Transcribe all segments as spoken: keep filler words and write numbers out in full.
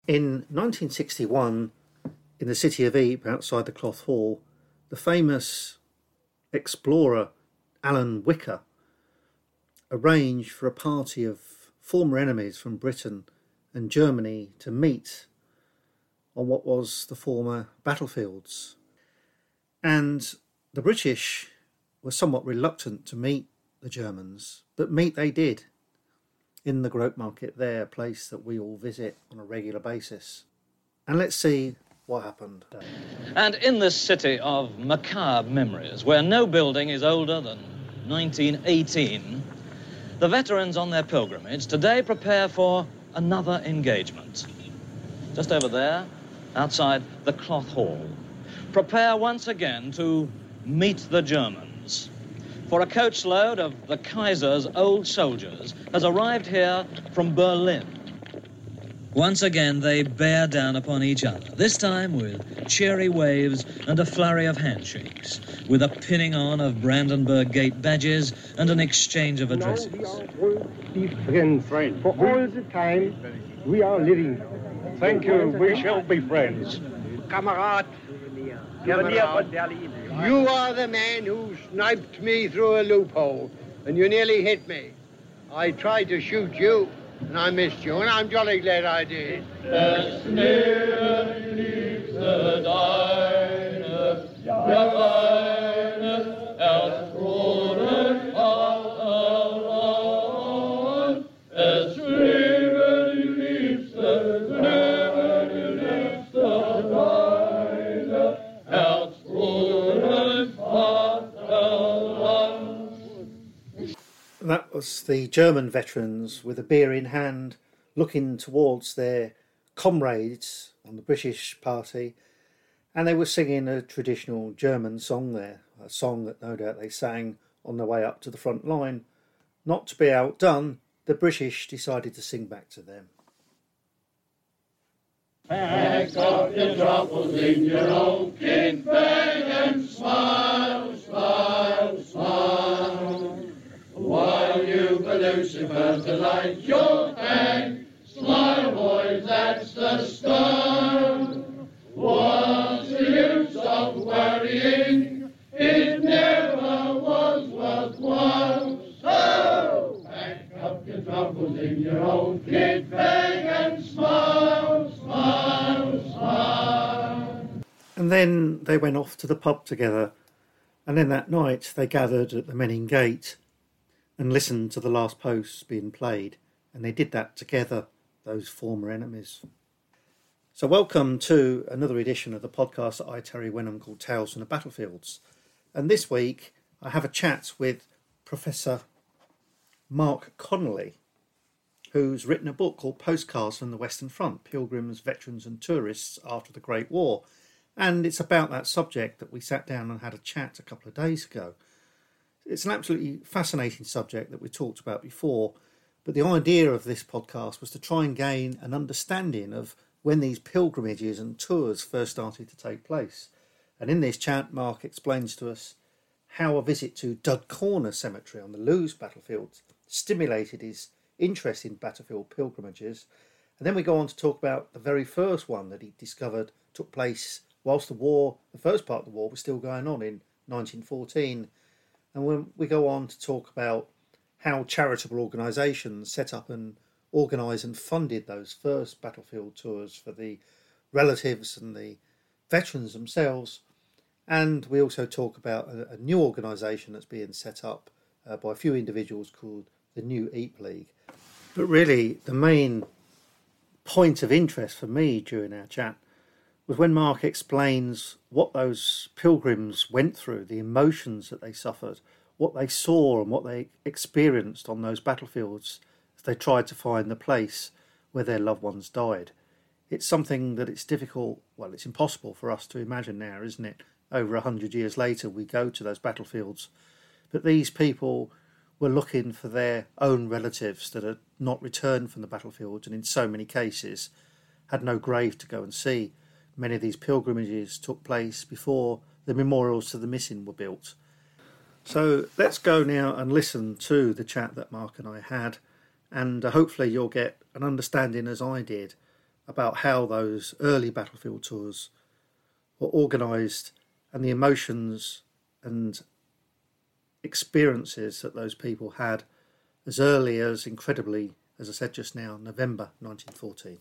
In nineteen sixty-one, in the city of Ypres, outside the Cloth Hall, the famous explorer Alan Wicker arranged for a party of former enemies from Britain and Germany to meet on what was the former battlefields. And the British were somewhat reluctant to meet the Germans, but meet they did in the Grote Market there, a place that we all visit on a regular basis. And let's see what happened. And in this city of macabre memories, where no building is older than nineteen eighteen, the veterans on their pilgrimage today prepare for another engagement. Just over there, outside the Cloth Hall, prepare once again to meet the Germans. For a coachload of the Kaiser's old soldiers has arrived here from Berlin. Once again, they bear down upon each other, this time with cheery waves and a flurry of handshakes, with a pinning on of Brandenburg Gate badges and an exchange of addresses. Now we are all be friends for all the time we are living. Thank you, we shall be friends. Kamerad, Kamerad, you are the man who sniped me through a loophole, and you nearly hit me. I tried to shoot you, and I missed you, and I'm jolly glad I did. That was the German veterans with a beer in hand looking towards their comrades on the British party, and they were singing a traditional German song there, a song that no doubt they sang on their way up to the front line. Not to be outdone, the British decided to sing back to them. Pack up your troubles in your own kit bag and smile, smile, smile. While you for Lucifer to light your fag, smile, boys, that's the start. What's the use of worrying? It never was worthwhile. So, pack up your troubles in your own kit bag and smile, smile, smile. And then they went off to the pub together, and then that night they gathered at the Menin Gate and listened to the last posts being played, and they did that together, those former enemies. So welcome to another edition of the podcast that I, Terry Wenham, called Tales from the Battlefields. And this week I have a chat with Professor Mark Connolly, who's written a book called Postcards from the Western Front, Pilgrims, Veterans and Tourists After the Great War. And it's about that subject that we sat down and had a chat a couple of days ago. It's an absolutely fascinating subject that we talked about before, but the idea of this podcast was to try and gain an understanding of when these pilgrimages and tours first started to take place. And in this chat, Mark explains to us how a visit to Dud Corner Cemetery on the Loos battlefield stimulated his interest in battlefield pilgrimages. And then we go on to talk about the very first one that he discovered took place whilst the war, the first part of the war, was still going on in nineteen fourteen. And when we go on to talk about how charitable organisations set up and organised and funded those first battlefield tours for the relatives and the veterans themselves. And we also talk about a, a new organisation that's being set up uh, by a few individuals called the New Ypres League. But really, the main point of interest for me during our chat was when Mark explains what those pilgrims went through, the emotions that they suffered, what they saw and what they experienced on those battlefields as they tried to find the place where their loved ones died. It's something that it's difficult, well, it's impossible for us to imagine now, isn't it? Over a hundred years later, we go to those battlefields. But these people were looking for their own relatives that had not returned from the battlefields, and in so many cases had no grave to go and see. Many of these pilgrimages took place before the memorials to the missing were built. So let's go now and listen to the chat that Mark and I had, and uh, hopefully you'll get an understanding, as I did, about how those early battlefield tours were organised and the emotions and experiences that those people had as early as, incredibly, as I said just now, November nineteen fourteen.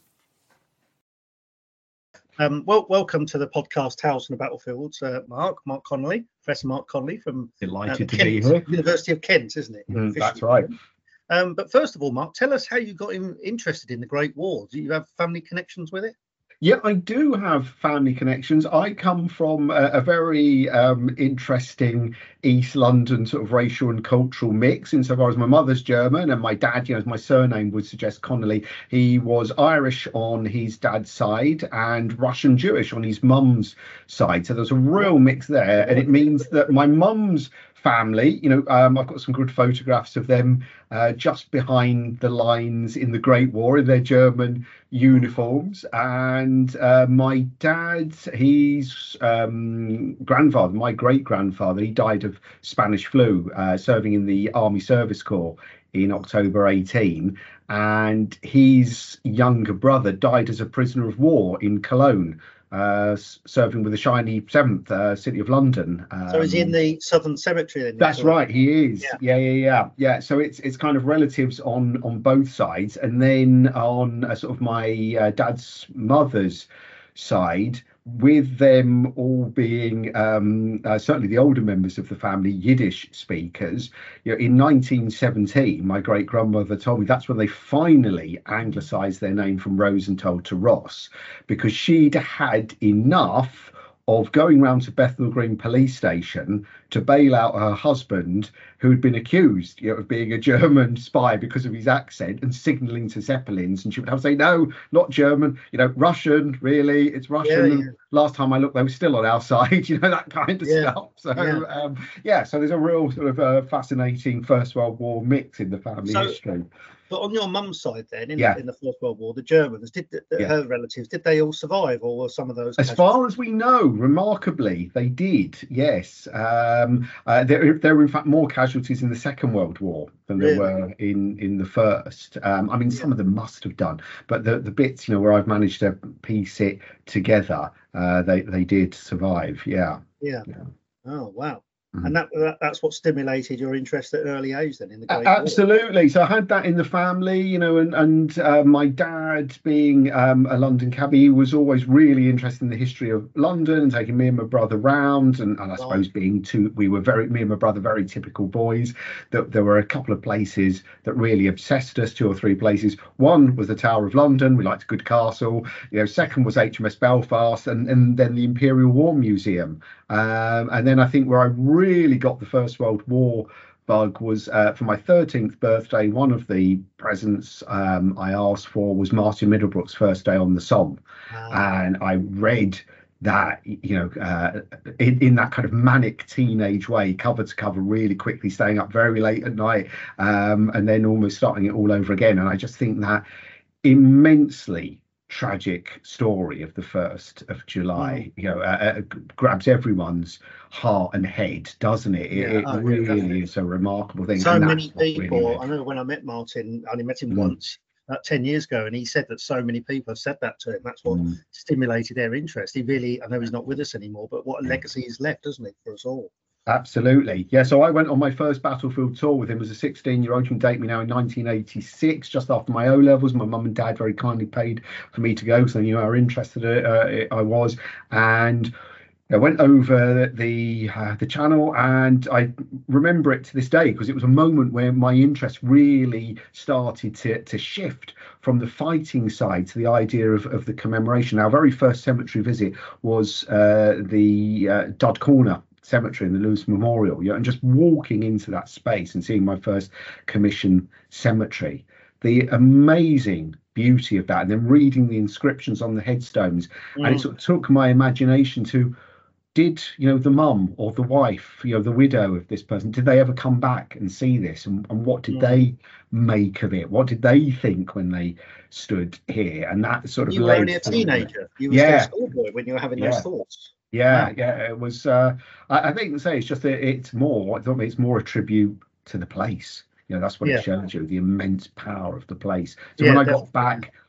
Um, well, welcome to the podcast Tales from the Battlefields, uh, Mark, Mark Connolly, Professor Mark Connolly from Delighted uh, to Kent, be here. University of Kent, isn't it? Mm, that's right. Um, but first of all, Mark, tell us how you got in, interested in the Great War. Do you have family connections with it? Yeah, I do have family connections. I come from a, a very um, interesting East London sort of racial and cultural mix, insofar as my mother's German and my dad, you know, as my surname would suggest, Connolly, he was Irish on his dad's side and Russian Jewish on his mum's side. So there's a real mix there. And it means that my mum's family, you know, um, I've got some good photographs of them uh, just behind the lines in the Great War in their German uniforms. And uh, my dad, his um, grandfather, my great grandfather, he died of Spanish flu, uh, serving in the Army Service Corps in October eighteen. And his younger brother died as a prisoner of war in Cologne, uh serving with the shiny seventh uh, City of London. Um, so is he in the Southern Cemetery then? That's right, he is. Yeah. yeah yeah yeah yeah so it's it's kind of relatives on on both sides. And then on uh, sort of my uh, dad's mother's side, with them all being um, uh, certainly the older members of the family Yiddish speakers, you know, in nineteen seventeen, my great grandmother told me that's when they finally anglicised their name from Rosenthal to Ross, because she'd had enough of going round to Bethnal Green police station to bail out her husband, who had been accused, you know, of being a German spy because of his accent and signalling to Zeppelins. And she would have to say, no, not German, you know, Russian, really, it's Russian. Yeah, yeah. Last time I looked, they were still on our side, you know, that kind of Yeah, stuff. So, yeah. um, yeah, so there's a real sort of uh, fascinating First World War mix in the family So- history. But on your mum's side then, in, Yeah. the, in the First World War, the Germans, did the, the- Yeah. her relatives, did they all survive, or were some of those? As far as we know, remarkably, they did, yes. Um, uh, there, there were, in fact, more casualties in the Second World War than there Really? were in, in the First. Um, I mean, some Yeah. of them must have done, but the, the bits, you know, where I've managed to piece it together, uh, they, they did survive, yeah. Yeah. Yeah. Oh, wow. Mhm. And that, that that's what stimulated your interest at an early age then in the Great A- War. Absolutely. So I had that in the family, you know, and and uh, my dad, being um, a London cabbie, he was always really interested in the history of London and taking me and my brother round. And, and I suppose being two, we were very, me and my brother, very typical boys. That there were a couple of places that really obsessed us, two or three places. One was the Tower of London. We liked a good castle. You know, second was H M S Belfast, and and then the Imperial War Museum. Um, and then I think where I really got the First World War bug was uh, for my thirteenth birthday. One of the presents um, I asked for was Martin Middlebrook's First Day on the Somme. Ah, And I read that, you know, uh, in, in that kind of manic teenage way, cover to cover, really quickly, staying up very late at night, um, and then almost starting it all over again. And I just think that immensely tragic story of the first of July, you know, uh, uh, grabs everyone's heart and head, doesn't it? It, Yeah, it oh, yeah, really definitely. is a remarkable thing. so and many that's what really people. made- I remember when I met Martin, I only met him Mm. once, about ten years ago, and he said that so many people have said that to him. That's what Mm. stimulated their interest. He really, I know he's not with us anymore, but what a Yeah. legacy he's left, doesn't it, for us all? Absolutely. Yeah, so I went on my first battlefield tour with him as a sixteen-year-old. You can date me now, in nineteen eighty-six, just after my O-levels. My mum and dad very kindly paid for me to go, so they knew how interested uh, I was. And I went over the uh, the channel, and I remember it to this day because it was a moment where my interest really started to, to shift from the fighting side to the idea of, of the commemoration. Our very first cemetery visit was uh, the uh, Dud Corner Cemetery in the Lewis Memorial, you know, and just walking into that space and seeing my first commission cemetery, the amazing beauty of that, and then reading the inscriptions on the headstones, Mm. and it sort of took my imagination to, did, you know, the mum or the wife, you know, the widow of this person, did they ever come back and see this, and, and what did Mm. they make of it? What did they think when they stood here? And that sort of You were led only a to- teenager. You were Yeah. still a schoolboy when you were having Yeah. those thoughts. Yeah, Wow. yeah, it was. Uh, I, I think to say it's just that it's more. I thought it's more a tribute to the place. You know, that's what Yeah. it shows you, the immense power of the place. So Yeah, when I definitely. got back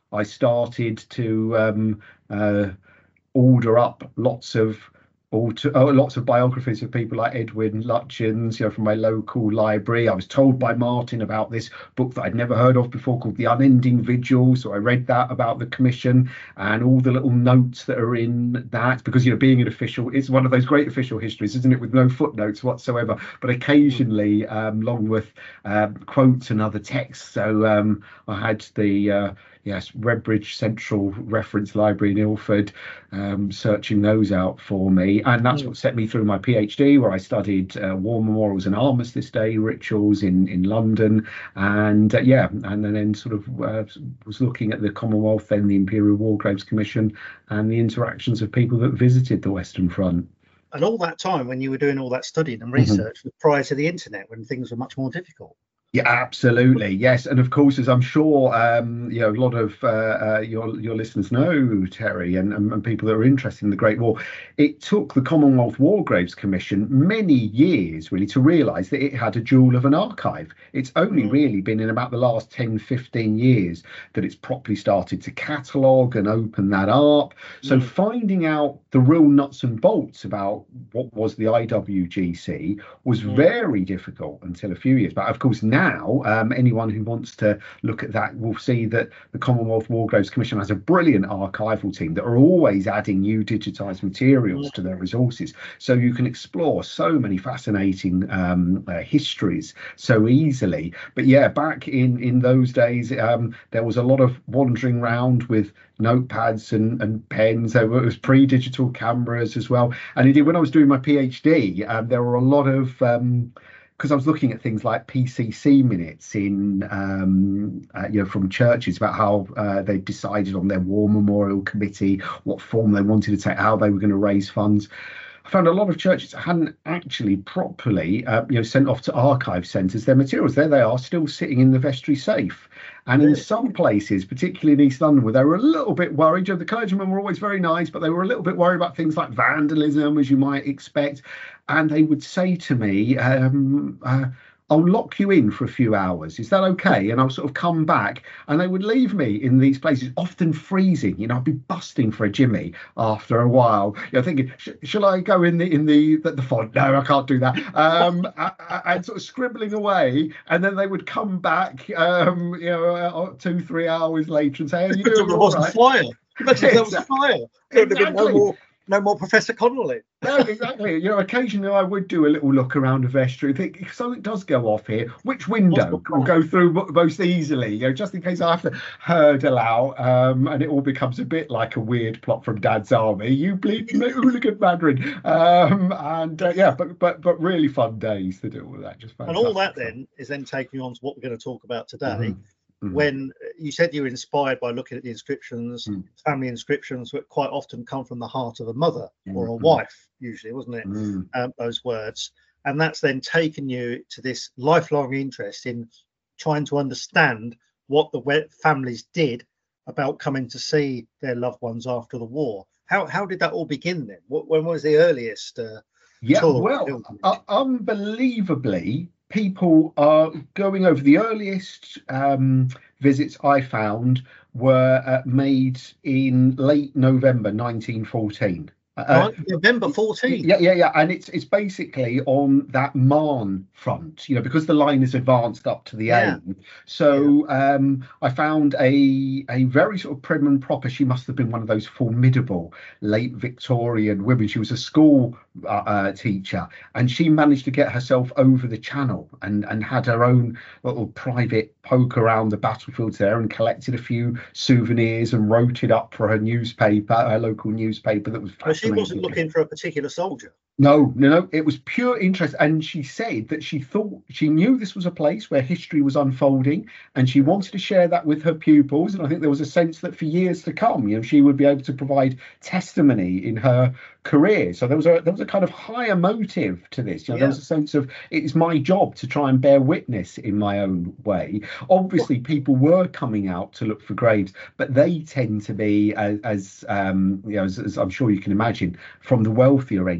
I started to um, uh, order up lots of Auto, oh, lots of biographies of people like Edwin Lutyens, you know, from my local library. I was told by Martin about this book that I'd never heard of before called The Unending Vigil. So I read that about the commission and all the little notes that are in that, because, you know, being an official, it's one of those great official histories, isn't it, with no footnotes whatsoever, but occasionally um, Longworth um, quotes and other texts. So um, I had the uh, yes, Redbridge Central Reference Library in Ilford, um, searching those out for me. And that's what set me through my PhD, where I studied uh, war memorials and Armistice Day rituals in, in London. And uh, yeah, and then, then sort of uh, was looking at the Commonwealth, then the Imperial War Graves Commission, and the interactions of people that visited the Western Front. And all that time when you were doing all that studying and research mm-hmm. was prior to the internet, when things were much more difficult. Yeah, absolutely. Yes. And of course, as I'm sure, um, you know, a lot of uh, uh, your your listeners know, Terry, and, and people that are interested in the Great War, it took the Commonwealth War Graves Commission many years, really, to realise that it had a jewel of an archive. It's only mm. really been in about the last ten, fifteen years that it's properly started to catalogue and open that up. So mm. finding out the real nuts and bolts about what was the I W G C was mm. very difficult until a few years back. Of course, now Now, um, anyone who wants to look at that will see that the Commonwealth War Graves Commission has a brilliant archival team that are always adding new digitised materials to their resources. So you can explore so many fascinating um, uh, histories so easily. But yeah, back in, in those days, um, there was a lot of wandering around with notepads and, and pens. There was pre-digital cameras as well. And indeed, when I was doing my PhD, um, there were a lot of... Um, because I was looking at things like P C C minutes in, um, uh, you know, from churches about how uh, they decided on their war memorial committee, what form they wanted to take, how they were going to raise funds. I found a lot of churches hadn't actually properly, uh, you know, sent off to archive centres their materials. There they are, still sitting in the vestry safe. And in some places, particularly in East London, where they were a little bit worried, you know, the clergymen were always very nice, but they were a little bit worried about things like vandalism, as you might expect. And they would say to me, um, uh, I'll lock you in for a few hours. Is that okay? And I'll sort of come back, and they would leave me in these places, often freezing. You know, I'd be busting for a Jimmy after a while. You know, thinking, sh- shall I go in the in the the, the font? No, I can't do that. Um, and sort of scribbling away, and then they would come back, um, you know, uh, two three hours later and say, "Are you doing there all wasn't right?" fire. Imagine there was a fire. There would have been no Exactly. more, no more Professor Connolly. No, exactly. You know, occasionally I would do a little look around a vestry, think if something does go off here, which window will go through mo- most easily, you know, just in case I have to hurdle out, um, and it all becomes a bit like a weird plot from Dad's Army. You bleed hooligan Mandarin. Um, and uh, yeah, but but but really fun days to do all of that. Just And all that then is then taking you on to what we're going to talk about today. Mm-hmm. Mm-hmm. When you said you were inspired by looking at the inscriptions, mm. family inscriptions that quite often come from the heart of a mother mm-hmm. or a wife, usually, wasn't it? Mm. Um, those words. And that's then taken you to this lifelong interest in trying to understand what the families did about coming to see their loved ones after the war. How how did that all begin then? What, when was the earliest uh, yeah, tour? Well, uh, unbelievably, people are going over. The earliest um, visits I found were uh, made in late November nineteen fourteen. Uh, November fourteenth. Yeah, yeah, yeah, and it's it's basically on that Marne front, you know, because the line is advanced up to the yeah. Aisne. So yeah. um, I found a a very sort of prim and proper. She must have been one of those formidable late Victorian women. She was a school uh, uh, teacher, and she managed to get herself over the Channel and and had her own little private poke around the battlefields there, and collected a few souvenirs and wrote it up for her newspaper, her local newspaper that was. She wasn't looking for a particular soldier. No, no, no. It was pure interest. And she said that she thought she knew this was a place where history was unfolding, and she wanted to share that with her pupils. And I think there was a sense that for years to come, you know, she would be able to provide testimony in her career. So there was a there was a kind of higher motive to this. You know, yeah. There was a sense of it's my job to try and bear witness in my own way. Obviously, people were coming out to look for graves, but they tend to be as, as um, you know, as, as I'm sure you can imagine, from the wealthier end of society.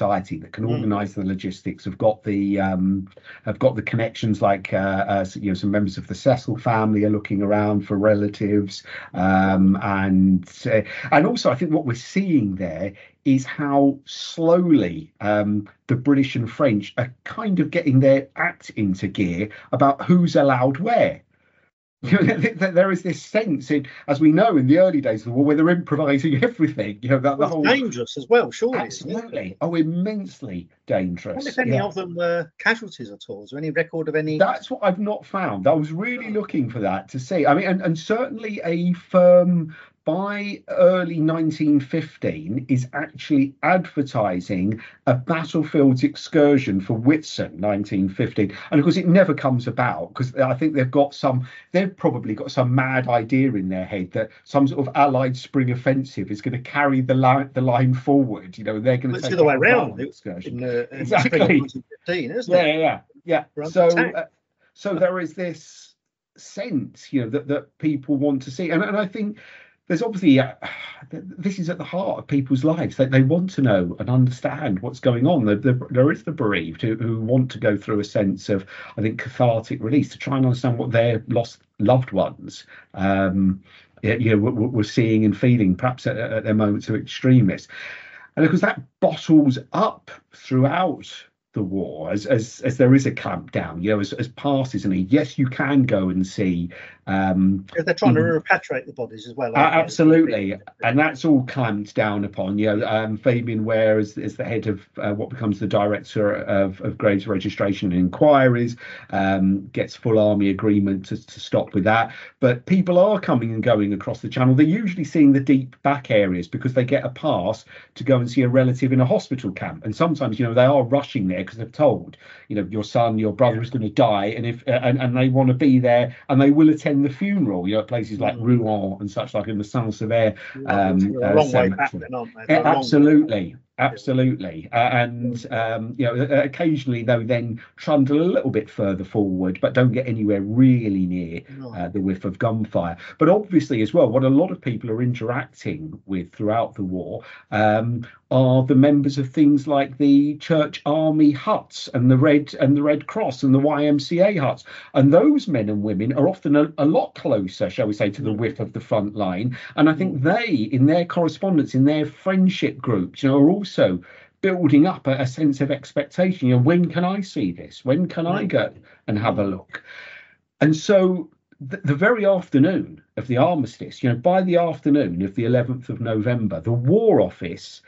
society that can organise the logistics, have got the um, have got the connections, like uh, uh, you know, some members of the Cecil family are looking around for relatives, um, and uh, and also I think what we're seeing there is how slowly um, the British and French are kind of getting their act into gear about who's allowed where. You know, there is this sense, in, as we know, in the early days of the war, where they're improvising everything. You know, that the well, whole dangerous as well, surely. Absolutely, oh, immensely dangerous. I wonder if any yeah. of them were casualties at all. Is there any record of any? That's what I've not found. I was really looking for that to see. I mean, and, and certainly a firm by early nineteen fifteen is actually advertising a battlefields excursion for Whitsun nineteen fifteen, and of course it never comes about, because I think they've got some they've probably got some mad idea in their head that some sort of Allied spring offensive is going to carry the line the line forward. You know, they're going to Well, take it's the other way around. excursion. In, uh, in Exactly. nineteen fifteen, isn't Yeah, it? yeah, yeah. Front So, attack. uh, so there is this sense, you know, that that people want to see, and and I think there's obviously uh, this is at the heart of people's lives. They they want to know and understand what's going on. The, the, there is the bereaved who, who want to go through a sense of, I think, cathartic release to try and understand what their lost loved ones, um, you know, were, were seeing and feeling, perhaps at, at their moments of extremis. And of course, that bottles up throughout the war as as as there is a clampdown, you know, as, as passes, and yes, you can go and see um Because they're trying to Mhm. repatriate the bodies as well. uh, aren't they? absolutely, and that's all clamped down upon. You know, um, Fabian Ware is, is the head of uh, what becomes the director of, of graves registration and inquiries, um, gets full army agreement to, to stop with that. But people are coming and going across the channel. They're usually seeing the deep back areas because they get a pass to go and see a relative in a hospital camp. And sometimes, you know, they are rushing there because they're told, you know, your son, your brother is going to die, and if uh, and, and they want to be there, and they will attend the funeral, you know, at places like Rouen and such, like in the Saint-Sever um They're a uh, long way back cemetery. then, aren't they? Yeah, They're a long way absolutely, absolutely, uh, and um, you know, occasionally they'll then trundle a little bit further forward, but don't get anywhere really near No. uh, the whiff of gunfire. But obviously, as well, what a lot of people are interacting with throughout the war um, are the members of things like the Church Army huts and the Red and the Red Cross and the Y M C A huts, and those men and women are often a, a lot closer, shall we say, to the whiff of the front line. And I think they, in their correspondence, in their friendship groups, you know, are also building up a, a sense of expectation. You know, when can I see this? When can I go and have a look? And so the, the very afternoon of the armistice, you know, by the afternoon of the eleventh of November, the War Office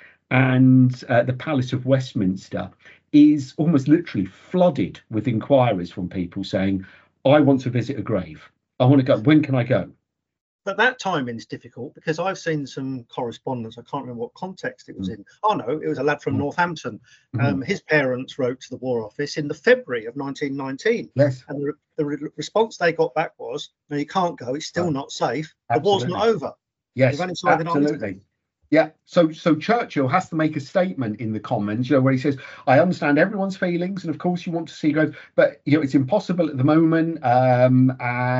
and uh, the Palace of Westminster is almost literally flooded with inquiries from people saying, I want to visit a grave. I want to go. When can I go? But that timing's difficult because I've seen some correspondence. I can't remember what context it was Mm. in. Oh no, it was a lad from Mm. Northampton. Mhm. Um, his parents wrote to the War Office in the February of nineteen nineteen, Yes. and the, re- the re- response they got back was, "No, you can't go. It's still Right. not safe. The war's not Absolutely. over." Yes, You've only signed an armistice. absolutely. Yeah, so so Churchill has to make a statement in the Commons, you know, where he says, "I understand everyone's feelings, and of course you want to see growth, but you know it's impossible at the moment, um,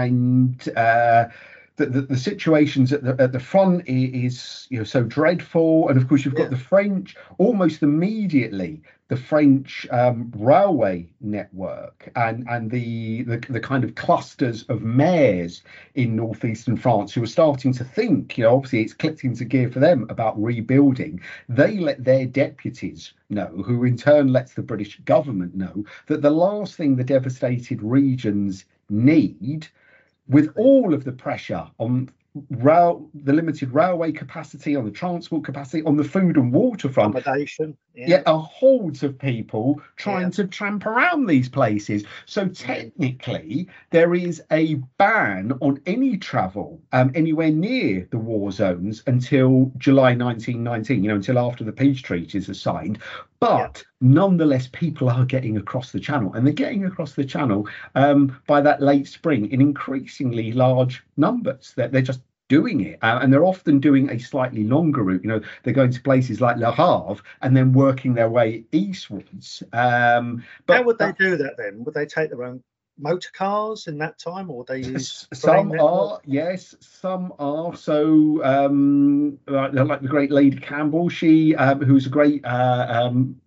and uh, the, the the situations at the at the front i- is you know so dreadful, and of course you've got Yeah. the French almost immediately." The French um, railway network and and the, the the kind of clusters of mayors in northeastern France who are starting to think, you know, obviously it's clicked into gear for them about rebuilding. They let their deputies know, who in turn lets the British government know that the last thing the devastated regions need, with all of the pressure on rail, the limited railway capacity, on the transport capacity, on the food and water front, Accommodation. Yeah. yeah, are hordes of people trying Yeah. to tramp around these places. So technically, there is a ban on any travel um, anywhere near the war zones until July nineteen nineteen, you know, until after the peace treaties are signed. But nonetheless, people are getting across the channel, and they're getting across the channel um, by that late spring in increasingly large numbers. They're, they're just doing it, uh, and they're often doing a slightly longer route. You know, they're going to places like Le Havre and then working their way eastwards. Um, but How would they do that then? Would they take their own motor cars in that time, or would they use S- Some train are, network? yes, some are. So, um, like, like the great Lady Campbell, she, um, who's a great uh, um,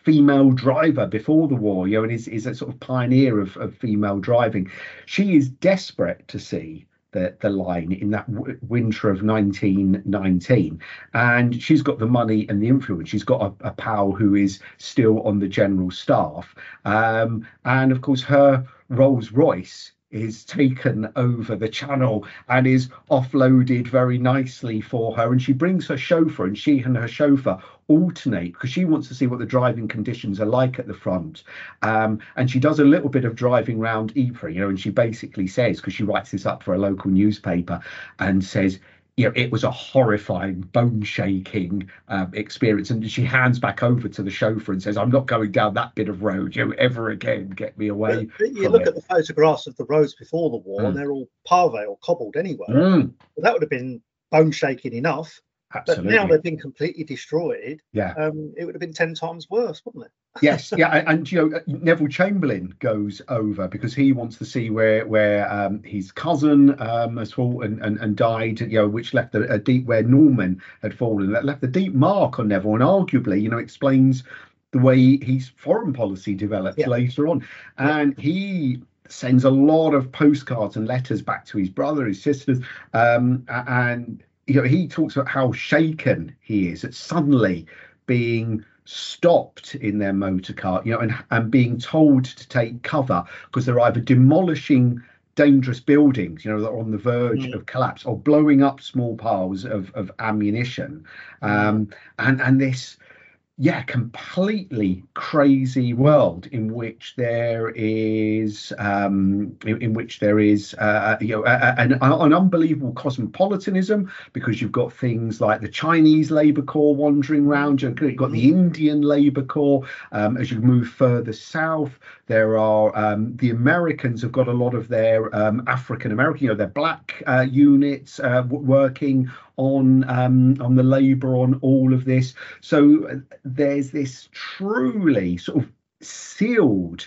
female driver before the war, you know, and is, is a sort of pioneer of, of female driving. She is desperate to see the, the line in that w- winter of nineteen nineteen, and she's got the money and the influence. She's got a, a pal who is still on the general staff, um, and of course her Rolls Royce is taken over the channel and is offloaded very nicely for her, and she brings her chauffeur, and she and her chauffeur alternate because she wants to see what the driving conditions are like at the front, um, and she does a little bit of driving around Ypres, you know, and she basically says, because she writes this up for a local newspaper, and says, you know, it was a horrifying, bone-shaking um, experience. And she hands back over to the chauffeur and says, I'm not going down that bit of road, you know, ever again. Get me away. But you from look it. at the photographs of the roads before the war, Mm. and they're all pave or cobbled anyway. Mm, Well, that would have been bone-shaking enough. absolutely. But now they've been completely destroyed. Yeah. Um, it would have been ten times worse, wouldn't it? Yes, yeah, and, and you know, Neville Chamberlain goes over because he wants to see where where um, his cousin um, has fallen and, and died, you know, which left a, a deep, where Norman had fallen, that left a deep mark on Neville, and arguably, you know, explains the way his foreign policy developed Yeah. later on. And he sends a lot of postcards and letters back to his brother, his sisters, um, a- and you know, he talks about how shaken he is at suddenly being stopped in their motor car, you know, and, and being told to take cover because they're either demolishing dangerous buildings, you know, that are on the verge Mm. of collapse, or blowing up small piles of, of ammunition. Um, and, and this, yeah, completely crazy world in which there is, um, in, in which there is, uh, you know, a, a, an, an unbelievable cosmopolitanism, because you've got things like the Chinese Labour Corps wandering around. You've got the Indian Labour Corps. Um, as you move further south, there are um, the Americans have got a lot of their um, African American, you know, their black uh, units uh, w- working on um, on the labour on all of this. So uh, there's this truly sort of sealed,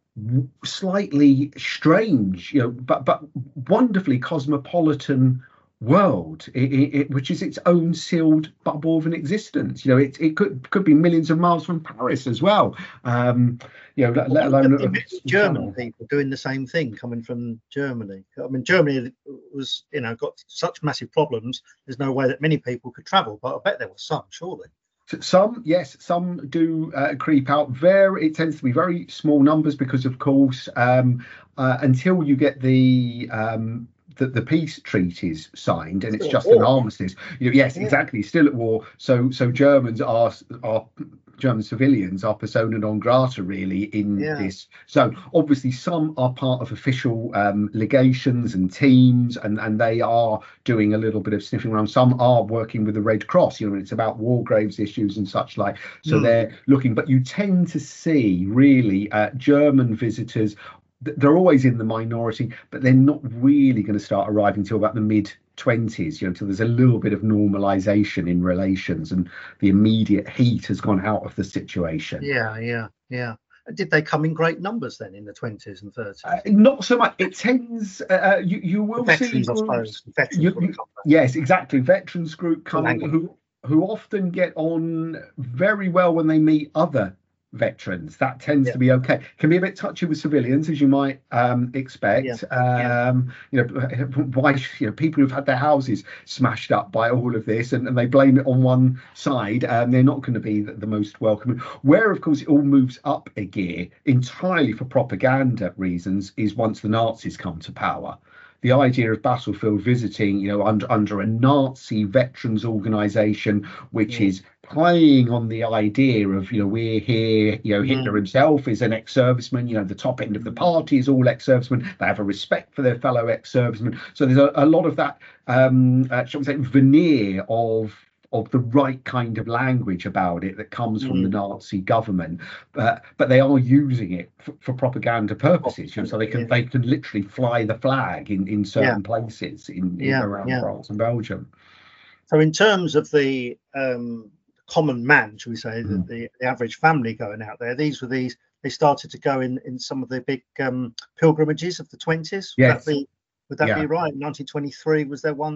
w- slightly strange, you know, but but wonderfully cosmopolitan world, it, it, it- which is its own sealed bubble of an existence. You know, it it could could be millions of miles from Paris as well. Um, you know, let, let alone The a- many German people doing the same thing coming from Germany. I mean, Germany was, you know, got such massive problems. There's no way that many people could travel, but I bet there were some, surely. Some, yes, some do uh, creep out. Very, it tends to be very small numbers because, of course, um, uh, until you get the um, the, the peace treaties signed, and it's Still at just an war. armistice. You know, yes, Yeah. exactly, still at war. So, so Germans are are German civilians are persona non grata really in Yeah. this. So obviously, some are part of official um, legations and teams, and and they are doing a little bit of sniffing around. Some are working with the Red Cross, you know, and it's about war graves issues and such like. So Mm. they're looking, but you tend to see really uh, German visitors. th- They're always in the minority, but they're not really going to start arriving until about the mid twenties, you know, until there's a little bit of normalization in relations and the immediate heat has gone out of the situation. Yeah, yeah, yeah. Did they come in great numbers then in the twenties and thirties? Uh, not so much. It tends. Uh, uh, you you will see Veterans, I groups- suppose. Veterans you- would have you- come back. yes, exactly. Veterans group coming Language. who who often get on very well when they meet other veterans. That tends Yeah. to be okay. Can be a bit touchy with civilians, as you might um, expect. Yeah. Um, you know, why you know people who've had their houses smashed up by all of this, and, and they blame it on one side, and they're not going to be the, the most welcoming. Where, of course, it all moves up a gear entirely for propaganda reasons is once the Nazis come to power. The idea of battlefield visiting, you know, under under a Nazi veterans organisation, which Yeah. is playing on the idea of, you know, we're here, you know, Hitler Mm. himself is an ex-serviceman, you know, the top end of the party is all ex-servicemen. They have a respect for their fellow ex-servicemen. So there's a, a lot of that, um, uh, shall we say, veneer of of the right kind of language about it that comes from the Nazi government, but but they are using it for, for propaganda purposes. You know, so they can Yeah. they can literally fly the flag in in certain places in, in Yeah, around yeah. France and Belgium. So in terms of the um, common man, shall we say, the, Mm. the, the average family going out there, these were these, they started to go in, in some of the big um, pilgrimages of the twenties. Would Yes. that be, would that Yeah. be right? nineteen twenty-three, was there one?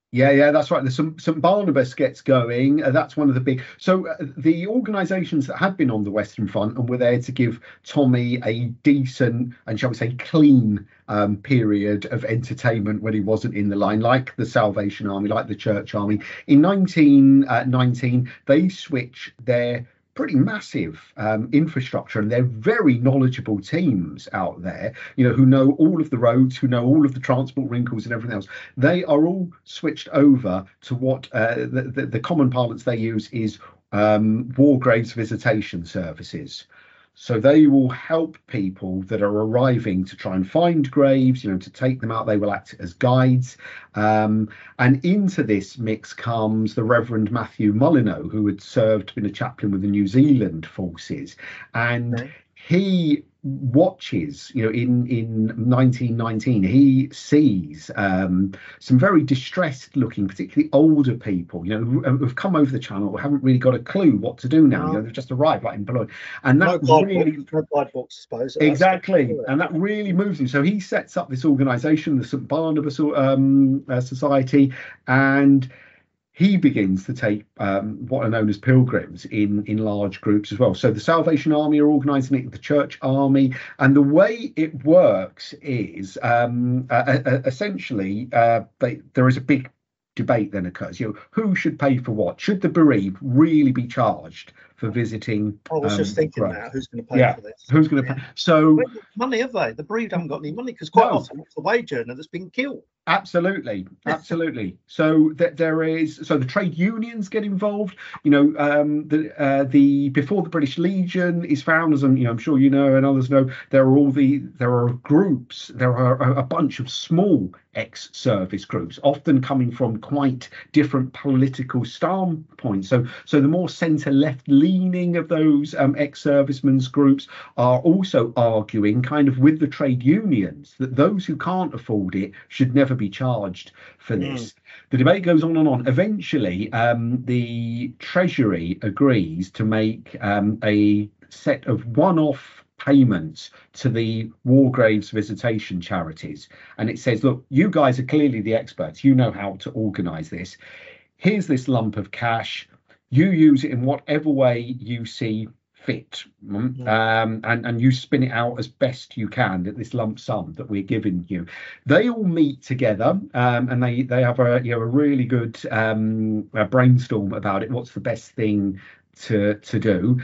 Yeah, yeah, that's right. The St Barnabas gets going. Uh, that's one of the big. So uh, the organisations that had been on the Western Front and were there to give Tommy a decent and, shall we say, clean um, period of entertainment when he wasn't in the line, like the Salvation Army, like the Church Army. In nineteen nineteen, they switch their pretty massive um, infrastructure, and they're very knowledgeable teams out there, you know, who know all of the roads, who know all of the transport wrinkles and everything else. They are all switched over to what uh, the, the, the common parlance they use is um, war graves visitation services. So they will help people that are arriving to try and find graves, you know, to take them out. They will act as guides. Um, and into this mix comes the Reverend Matthew Molyneux, who had served, been a chaplain with the New Zealand forces. And okay. he watches, you know, in in nineteen nineteen, he sees um some very distressed looking, particularly older people, you know, who have come over the channel, haven't really got a clue what to do now. No. You know, they've just arrived like in Boulogne, and that no really no guidebooks, I suppose. Exactly, and that really moves him. So he sets up this organisation, the St Barnabas um, uh, Society, and he begins to take um, what are known as pilgrims in, in large groups as well. So the Salvation Army are organising it, the Church Army, and the way it works is um, uh, uh, essentially uh, they, there is a big debate then occurs. You know, who should pay for what? Should the bereaved really be charged for visiting? I was um, just thinking graves? that. Who's going to pay yeah. for this? Who's going to pay? So money, have they? The bereaved haven't got any money because quite no. often it's the wage earner that's been killed. Absolutely, absolutely. So that there is, so the trade unions get involved. You know, um, the uh, the before the British Legion is found, as I'm, you know, I'm sure you know and others know, there are all the there are groups. There are a, a bunch of small ex-service groups, often coming from quite different political standpoints. So, so the more centre-left leaning of those um, ex-servicemen's groups are also arguing, kind of with the trade unions, that those who can't afford it should never be charged for this. Mm. The debate goes on and on. Eventually, um, the Treasury agrees to make um, a set of one-off payments to the war graves visitation charities, and it says, look, you guys are clearly the experts, you know how to organize this, here's this lump of cash, you use it in whatever way you see fit, mm. um, and and you spin it out as best you can at this lump sum that we're giving you. They all meet together, um, and they they have a you know a really good um, a brainstorm about it. What's the best thing to to do,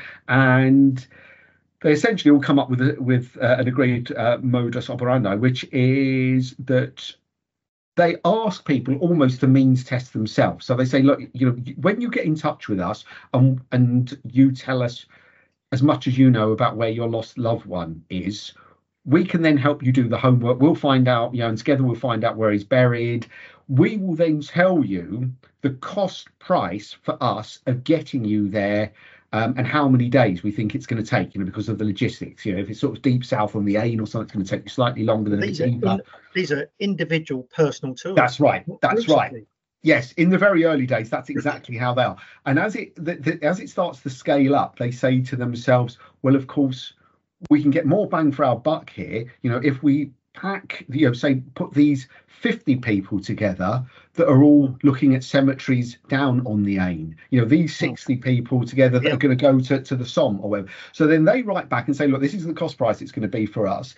and they essentially all come up with a, with uh, an agreed uh, modus operandi, which is that they ask people almost to means test themselves. So they say, look, you know, when you get in touch with us and and you tell us as much as you know about where your lost loved one is, we can then help you do the homework. We'll find out, you know, and together we'll find out where he's buried. We will then tell you the cost price for us of getting you there. Um, and how many days we think it's going to take, you know, because of the logistics. You know, if it's sort of deep south on the Ain or something, it's going to take you slightly longer than these if it's are in, these are individual personal tours. That's right. That's right. Yes, in the very early days, that's exactly how they are. And as it the, the, as it starts to scale up, they say to themselves, well, of course, we can get more bang for our buck here. You know, if we pack, you know, say, put these fifty people together that are all looking at cemeteries down on the Ain, you know, these sixty people together that yeah. are going to go to, to the Somme or whatever. So then they write back and say, look, this is the cost price it's going to be for us.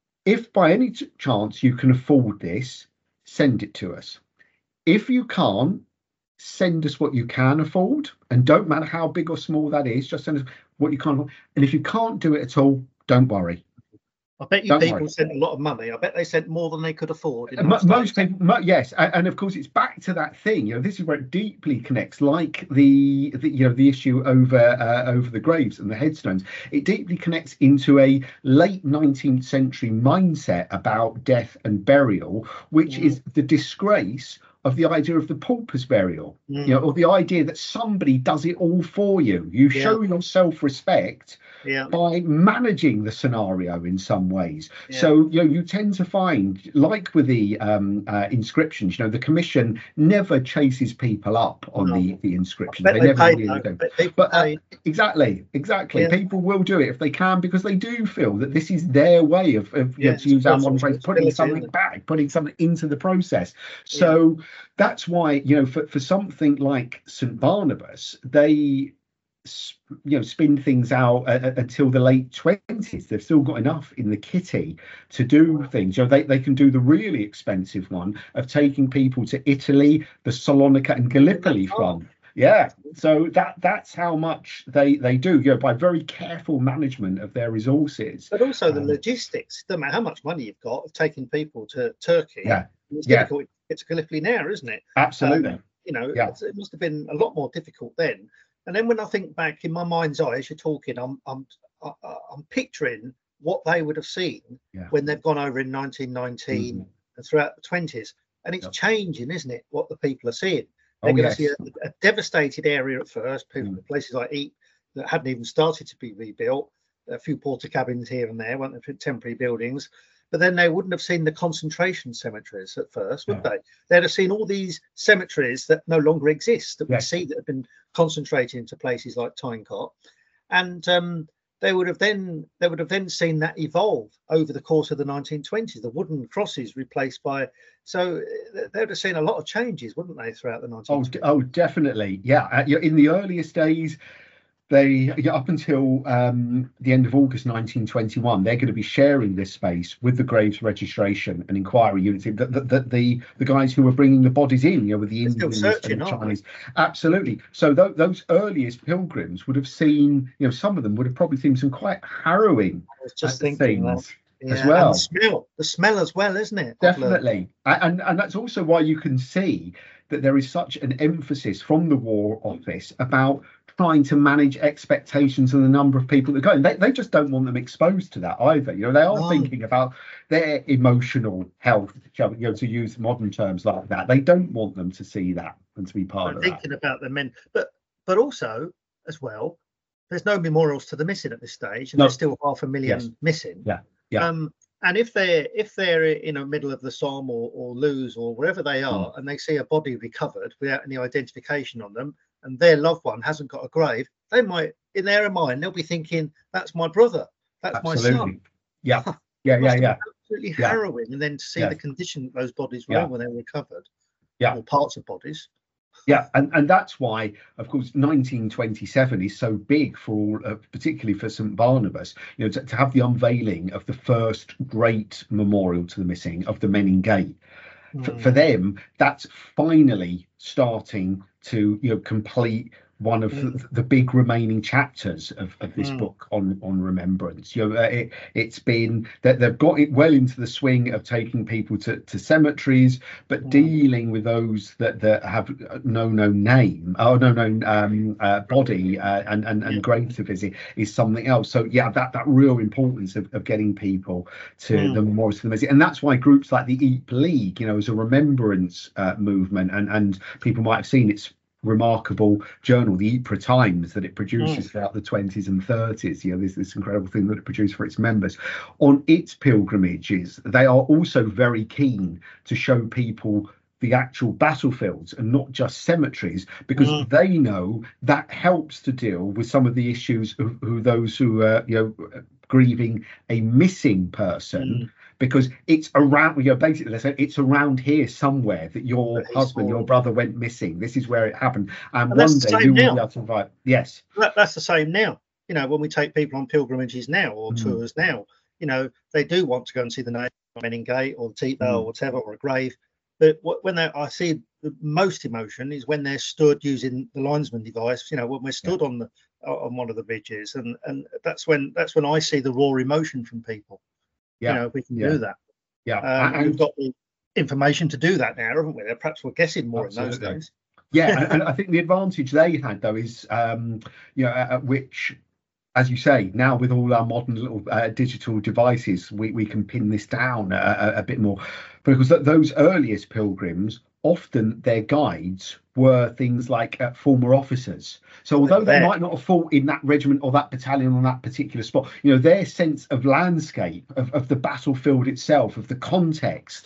If by any t- chance you can afford this, send it to us. If you can't, send us what you can afford, and don't matter how big or small that is, just send us what you can afford. And if you can't do it at all, don't worry. I bet you Don't people worry. sent a lot of money. I bet they sent more than they could afford. In most, most people, mo- yes, and, and of course it's back to that thing. You know, this is where it deeply connects, like the, the you know the issue over uh, over the graves and the headstones. It deeply connects into a late nineteenth century mindset about death and burial, which mm. is the disgrace of the idea of the pauper's burial, mm. you know, or the idea that somebody does it all for you. You yeah. show your self-respect yeah. by managing the scenario in some ways. Yeah. So, you know, you tend to find, like with the um, uh, inscriptions, you know, the commission never chases people up on no. the, the inscriptions. They, they never really do. But uh, exactly, exactly. Yeah. People will do it if they can, because they do feel that this is their way of, of yeah, you know, to use our modern phrase, putting something back, putting something into the process. So, yeah. that's why, you know, for, for something like Saint Barnabas, they, you know, spin things out uh, until the late twenties. They've still got enough in the kitty to do things. You know, they, they can do the really expensive one of taking people to Italy, the Salonika and Gallipoli front. Yeah, so that that's how much they they do, you know, by very careful management of their resources. But also the um, logistics. Doesn't matter how much money you've got of taking people to Turkey. Yeah, it's yeah. difficult to get to Gallipoli now, isn't it? Absolutely. Um, you know, Yeah. it must have been a lot more difficult then. And then when I think back in my mind's eye, as you're talking, I'm I'm I- I'm picturing what they would have seen Yeah. when they've gone over in nineteen nineteen Mhm. and throughout the twenties. And it's Yep. changing, isn't it? What the people are seeing. They're Oh, going yes. to see a, a devastated area at first. People, Mm. places like Ypres that hadn't even started to be rebuilt. A few porter cabins here and there, weren't there, temporary buildings. But then they wouldn't have seen the concentration cemeteries at first, would Yeah. they? They'd have seen all these cemeteries that no longer exist, that Yes. we see that have been concentrated into places like Tyncott. And um, they would have then they would have then seen that evolve over the course of the nineteen twenties. The wooden crosses replaced by, so uh, they would have seen a lot of changes, wouldn't they, throughout the Oh, nineteen twenties? d- oh, definitely. Yeah. Uh, you know, in the earliest days, they yeah, up until um, the end of August nineteen twenty-one, they're going to be sharing this space with the Graves Registration and Inquiry Unit. The, the, the, the, the guys who were bringing the bodies in, you know, with the They're still Indians searching, and the aren't they? Chinese. Absolutely. So th- those earliest pilgrims would have seen, you know, some of them would have probably seen some quite harrowing I was just uh, thinking that. things Yeah, as well. and the smell, the smell as well, isn't it? of the- Definitely. A- And and that's also why you can see that there is such an emphasis from the War Office about trying to manage expectations and the number of people that go. And they, they just don't want them exposed to that either. You know, they are No. thinking about their emotional health, shall we- you know, to use modern terms like that. They don't want them to see that and to be part I'm of that. thinking about the men, but but also as well, there's no memorials to the missing at this stage, and No. there's still half a million Yes. missing. Yeah, yeah. Um, and if they're if they're in the middle of the Somme or, or Luz or wherever they Mm. are, and they see a body recovered without any identification on them, and their loved one hasn't got a grave, they might, in their mind, they'll be thinking, "That's my brother. That's my son." Absolutely. Yeah, yeah, Must yeah, have yeah. been absolutely Yeah. harrowing, and then to see Yeah. the condition that those bodies were Yeah. in when they were recovered, Yeah. or parts of bodies. Yeah, and, and that's why, of course, nineteen twenty-seven is so big for all, uh, particularly for Saint Barnabas. You know, to, to have the unveiling of the first great memorial to the missing of the Menin Gate. For, for Mm. them, that's finally starting to, you know, complete one of the, the big remaining chapters of, of this Mm. book on on remembrance. You know, uh, it, it's been that they've got it well into the swing of taking people to, to cemeteries, but Mm. dealing with those that, that have no no name, oh no no um, uh, body uh, and and, and Yeah. grave to visit is something else. So yeah, that that real importance of, of getting people to Mm. the memorials to the missing, and that's why groups like the Ypres League, you know, as a remembrance uh, movement, and and people might have seen its remarkable journal, the Ypres Times, that it produces Mm. throughout the twenties and thirties. You know, this this incredible thing that it produced for its members. On its pilgrimages, they are also very keen to show people the actual battlefields and not just cemeteries, because Mm. they know that helps to deal with some of the issues of who those who are, you know, grieving a missing person. Mm. Because it's around, you know, basically they say it's around here somewhere that your That he's husband, your fallen. brother went missing. This is where it happened, and And that's one the day same you will now. be able to invite. Yes, That, that's the same now. You know, when we take people on pilgrimages now or Mm. tours now, you know, they do want to go and see the name of Menin Gate or the Teepa Mm. or whatever, or a grave. But what, when they, I see the most emotion is when they're stood using the linesman device. You know, when we're stood on the on one of the bridges, and and that's when that's when I see the raw emotion from people. yeah, You know, we can yeah. do that. yeah. Um, and, we've got the information to do that now, haven't we? Perhaps we're guessing more in those Absolutely. days. yeah, and, and I think the advantage they had though is, um, you know, at, at which, as you say, now with all our modern little uh, digital devices, we, we can pin this down a, a, a bit more, because th- those earliest pilgrims, often their guides were things like uh, former officers. So although they there. might not have fought in that regiment or that battalion on that particular spot, you know, their sense of landscape, of, of the battlefield itself, of the context,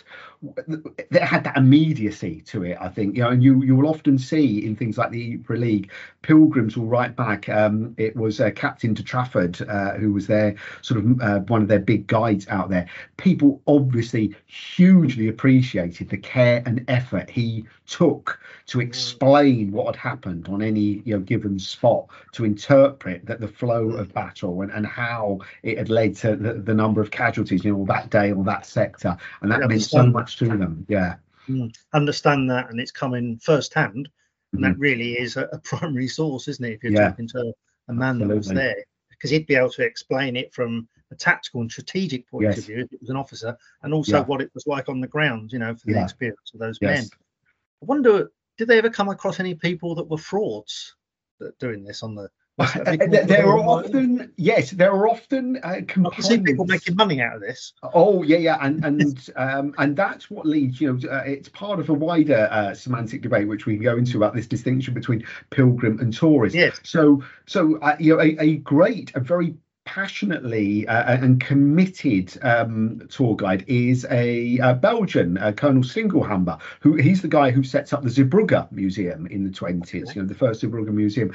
that had that immediacy to it, I think. You know, and you you will often see in things like the Ypres League, pilgrims will write back. Um, it was uh, Captain de Trafford uh, who was their sort of uh, one of their big guides out there. People obviously hugely appreciated the care and effort he took to explain what had happened on any, you know, given spot, to interpret that the flow of battle and, and how it had led to the, the number of casualties, you know, that day or that sector, and that Yeah, meant so much to them. Yeah, Mm, understand that, and it's coming firsthand, and Mhm. that really is a, a primary source, isn't it? If you're Yeah. talking to a man that was Absolutely. there, because he'd be able to explain it from a tactical and strategic point Yes. of view if it was an officer, and also Yeah. what it was like on the ground, you know, for the Yeah. experience of those men. Yes. I wonder, did they ever come across any people that were frauds that doing this on the? Was it a big there, there are corporate- often, yes, there are often uh, I can see people complaints. making money out of this. Oh yeah, yeah, and and um, and that's what leads. You know, uh, it's part of a wider uh, semantic debate, which we can go into, about this distinction between pilgrim and tourist. Yes. So, so uh, you know, a, a great, a very passionately uh, and committed um, tour guide is a, a Belgian, uh, Colonel Slingelhammer, who he's the guy who sets up the Zeebrugge Museum in the twenties. You know, the first Zeebrugge Museum,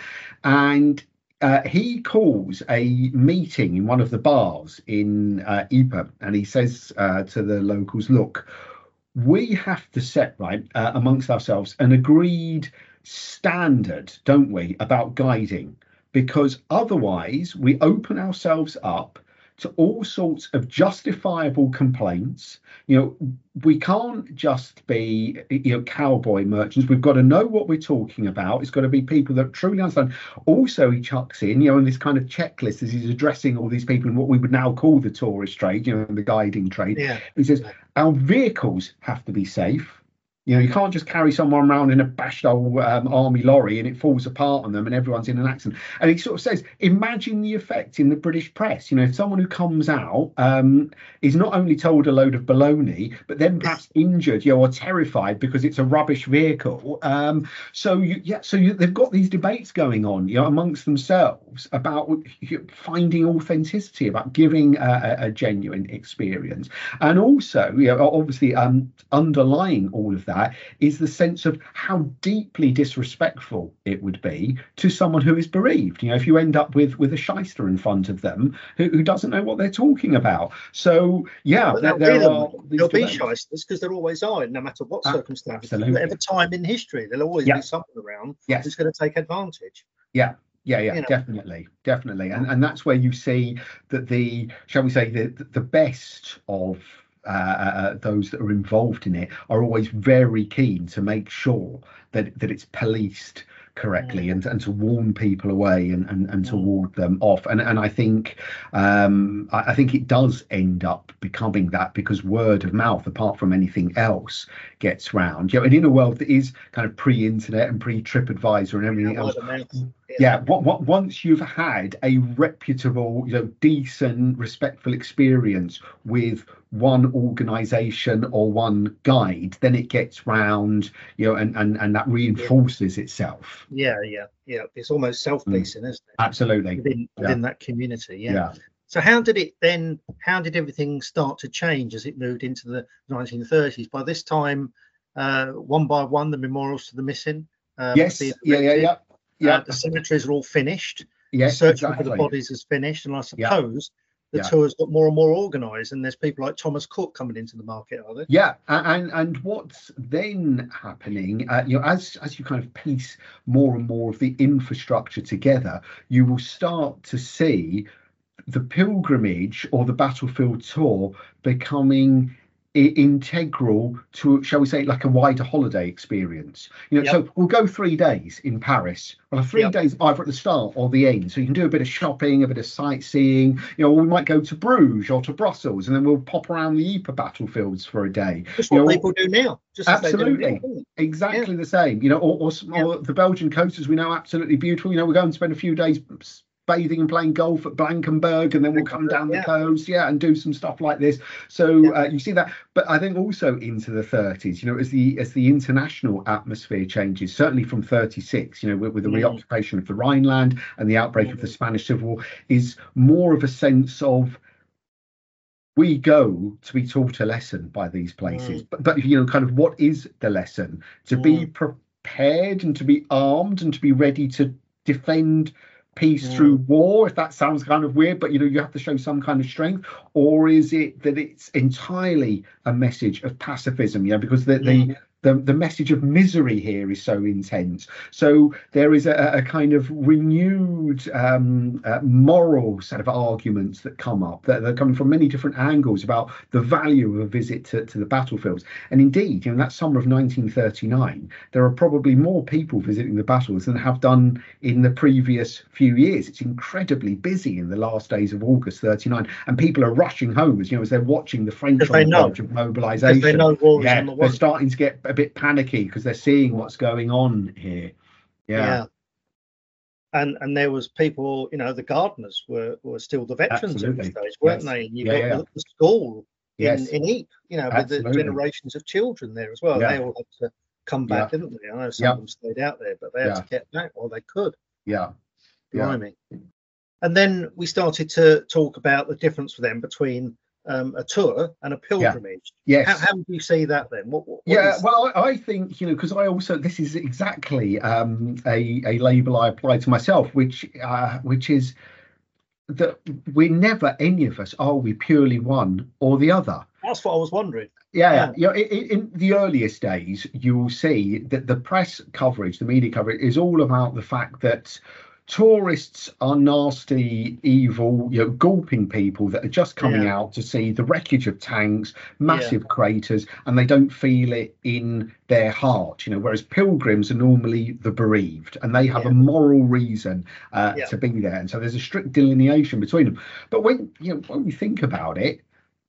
and Uh, he calls a meeting in one of the bars in uh, Ypres, and he says uh, to the locals, look, we have to set, right, uh, amongst ourselves an agreed standard, don't we, about guiding, because otherwise we open ourselves up to all sorts of justifiable complaints. You know, we can't just be, you know, cowboy merchants. We've got to know what we're talking about. It's got to be people that truly understand. Also, he chucks in, you know, in this kind of checklist as he's addressing all these people in what we would now call the tourist trade, you know, the guiding trade. Yeah. He says, our vehicles have to be safe. You know, you can't just carry someone around in a bashed old um, army lorry and it falls apart on them and everyone's in an accident. And he sort of says, imagine the effect in the British press. You know, if someone who comes out um, is not only told a load of baloney, but then perhaps injured, you know, or terrified because it's a rubbish vehicle. Um, so, you, yeah, so you, they've got these debates going on, you know, amongst themselves about finding authenticity, about giving a, a genuine experience. And also, you know, obviously um, underlying all of that is the sense of how deeply disrespectful it would be to someone who is bereaved. You know, if you end up with with a shyster in front of them who, who doesn't know what they're talking about. So yeah, But there, there'll be there them. are these There'll be debates. shysters, because there always are, no matter what Ah, circumstances, absolutely. whatever time in history, there'll always Yeah. be someone around Yes. who's going to take advantage. Yeah. Yeah, yeah, You know. definitely, definitely, and and that's where you see that the, shall we say, the the best of uh, uh, those that are involved in it are always very keen to make sure that that it's policed correctly Mm. and and to warn people away and and, and to Mm. ward them off. And and I think um, I, I think it does end up becoming that, because word of mouth, apart from anything else, gets round. You know, and in a world that is kind of pre-internet and pre-TripAdvisor and everything Yeah, else. word of mouth. Yeah. Yeah, what, what once you've had a reputable, you know, decent, respectful experience with one organisation or one guide, then it gets round, you know, and and and that reinforces itself. Yeah, yeah, yeah. It's almost self-policing, isn't it? Absolutely. Within, within that community, yeah. Yeah. So how did it then, how did everything start to change as it moved into the nineteen thirties? By this time, uh, one by one, the memorials to the missing. Um, Yes. being Yeah. Yeah. erected. Yeah. Yeah. Uh, the cemeteries are all finished. Yes. Searching for Exactly. the bodies is finished, and I Yeah. suppose the Yeah. tours got more and more organised, and there's people like Thomas Cook coming into the market, are there? Yeah, a- and and what's then happening, uh, you know, as as you kind of piece more and more of the infrastructure together, you will start to see the pilgrimage or the battlefield tour becoming i- integral to, shall we say, like a wider holiday experience. You know, Yep. so we'll go three days in Paris. Well, three Yep. days either at the start or the end, so you can do a bit of shopping, a bit of sightseeing. You know, we might go to Bruges or to Brussels, and then we'll pop around the Ypres battlefields for a day. Just You what know, people do now. Just as they do now, absolutely. isn't it? Exactly the same, you know, or, or, s- Yeah. or the Belgian coast, as we know, absolutely beautiful. You know, we go and spend a few days bathing and playing golf at Blankenberg, and then we'll come down the yeah. coast, yeah, and do some stuff like this. So yeah. uh, you see that. But I think also into the thirties, you know, as the as the international atmosphere changes, certainly from thirty-six, you know, with, with the mm. reoccupation of the Rhineland and the outbreak mm. of the Spanish Civil War, is more of a sense of, we go to be taught a lesson by these places, mm. but, but you know, kind of what is the lesson? To mm. be prepared and to be armed and to be ready to defend peace mm. through war, if that sounds kind of weird, but you know, you have to show some kind of strength. Or is it that it's entirely a message of pacifism? You know, because the, mm. the The, the message of misery here is so intense. So there is a, a kind of renewed um, uh, moral set of arguments that come up that are coming from many different angles about the value of a visit to, to the battlefields. And indeed, you know, that summer of nineteen thirty-nine, there are probably more people visiting the battles than have done in the previous few years. It's incredibly busy in the last days of August thirty-nine, and people are rushing home as you know as they're watching the French on the verge of mobilisation. They know war is yeah, on the way. They're starting to get a bit panicky because they're seeing what's going on here. Yeah. yeah. And and there was people, you know, the gardeners were were still the veterans Absolutely. at the stage, weren't yes. they? And you yeah, got yeah. the, the school yes. in, in Ypres, you know, Absolutely. with the generations of children there as well. Yeah. They all had to come back, yeah. didn't they? I know some yeah. of them stayed out there, but they had yeah. to get back while they could. Yeah. Blimey. Yeah. And then we started to talk about the difference for them between Um, a tour and a pilgrimage. Yeah. Yes. How, how do you see that then? What, what yeah. is... Well, I, I think you know because I also this is exactly um, a a label I apply to myself, which uh, which is that we're never any of us are we purely one or the other. That's what I was wondering. Yeah, yeah. You know, in, in the earliest days, you will see that the press coverage, the media coverage, is all about the fact that tourists are nasty, evil, you know, gulping people that are just coming yeah. out to see the wreckage of tanks, massive yeah. craters, and they don't feel it in their heart, you know, whereas pilgrims are normally the bereaved and they have yeah. a moral reason uh, yeah. to be there. And so there's a strict delineation between them. But when, you know, when we think about it,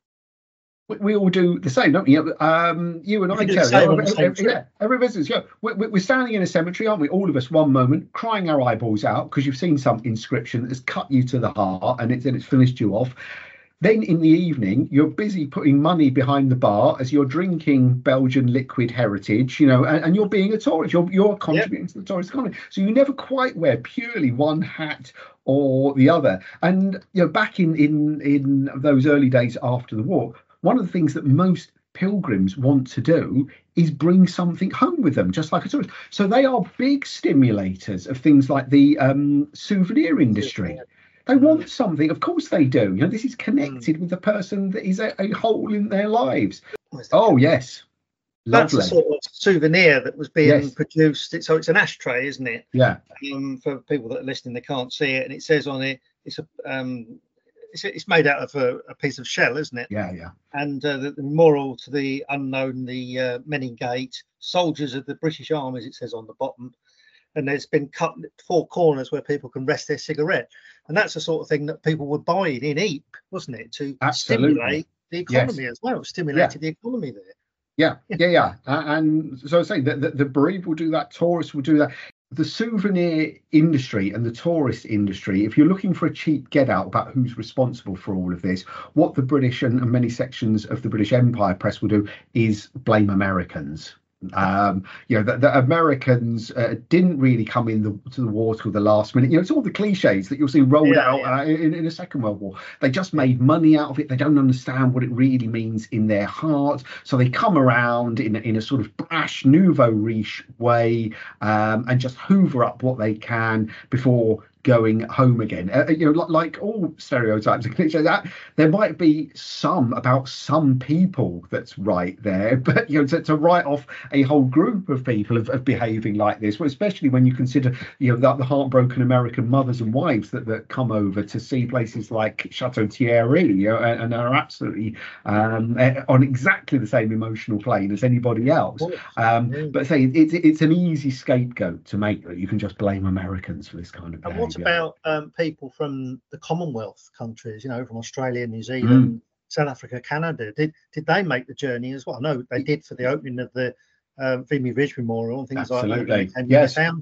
we all do the same, don't we? Um, you and I, Terry, every, every, yeah, every business. Yeah, we're, we're standing in a cemetery, aren't we? All of us, one moment, crying our eyeballs out because you've seen some inscription that has cut you to the heart and it's and it's finished you off. Then in the evening, you're busy putting money behind the bar as you're drinking Belgian liquid heritage, you know, and, and you're being a tourist. You're you're contributing yep. to the tourist economy. So you never quite wear purely one hat or the other. And you know, back in in in those early days after the war, one of the things that most pilgrims want to do is bring something home with them, just like a tourist. So they are big stimulators of things like the um, souvenir industry. They want something. Of course they do. You know, this is connected mm. with the person that is a, a whole in their lives. Oh, yes. That's Lovely. a sort of souvenir that was being yes. produced. So it's an ashtray, isn't it? Yeah. Um, for people that are listening, they can't see it. And it says on it, it's a... Um, It's, it's made out of a, a piece of shell, isn't it? Yeah, yeah. And uh, the, the memorial to the unknown, the uh, Menin Gate, soldiers of the British armies, it says on the bottom. And there's been cut four corners where people can rest their cigarette. And that's the sort of thing that people would buy in, in Ypres, wasn't it? To Absolutely. stimulate the economy yes. as well, stimulated yeah. the economy there. Yeah, yeah, yeah. uh, and so I say that the, the bereaved will do that, tourists will do that. The souvenir industry and the tourist industry, if you're looking for a cheap get out about who's responsible for all of this, what the British and, and many sections of the British Empire press will do is blame Americans. Um, you know, the, the Americans uh, didn't really come in the, to the war till the last minute. You know, it's all the cliches that you'll see rolled yeah, out yeah. Uh, in, in the Second World War. They just made money out of it. They don't understand what it really means in their heart. So they come around in, in a sort of brash, nouveau riche way um, and just hoover up what they can before going home again. Uh, you know, like, like all stereotypes and cliches, that there might be some about some people that's right there, but you know, to, to write off a whole group of people of, of behaving like this, well, especially when you consider, you know, that the heartbroken American mothers and wives that, that come over to see places like Chateau Thierry, you know, and, and are absolutely um, on exactly the same emotional plane as anybody else. Um, yeah. But say it's it's an easy scapegoat to make that you can just blame Americans for this kind of behavior. What about um, people from the Commonwealth countries, you know, from Australia, New Zealand, mm. South Africa, Canada? Did did they make the journey as well? No, they did for the opening of the um, Vimy Ridge Memorial and things Absolutely. like that. And yes. thousands.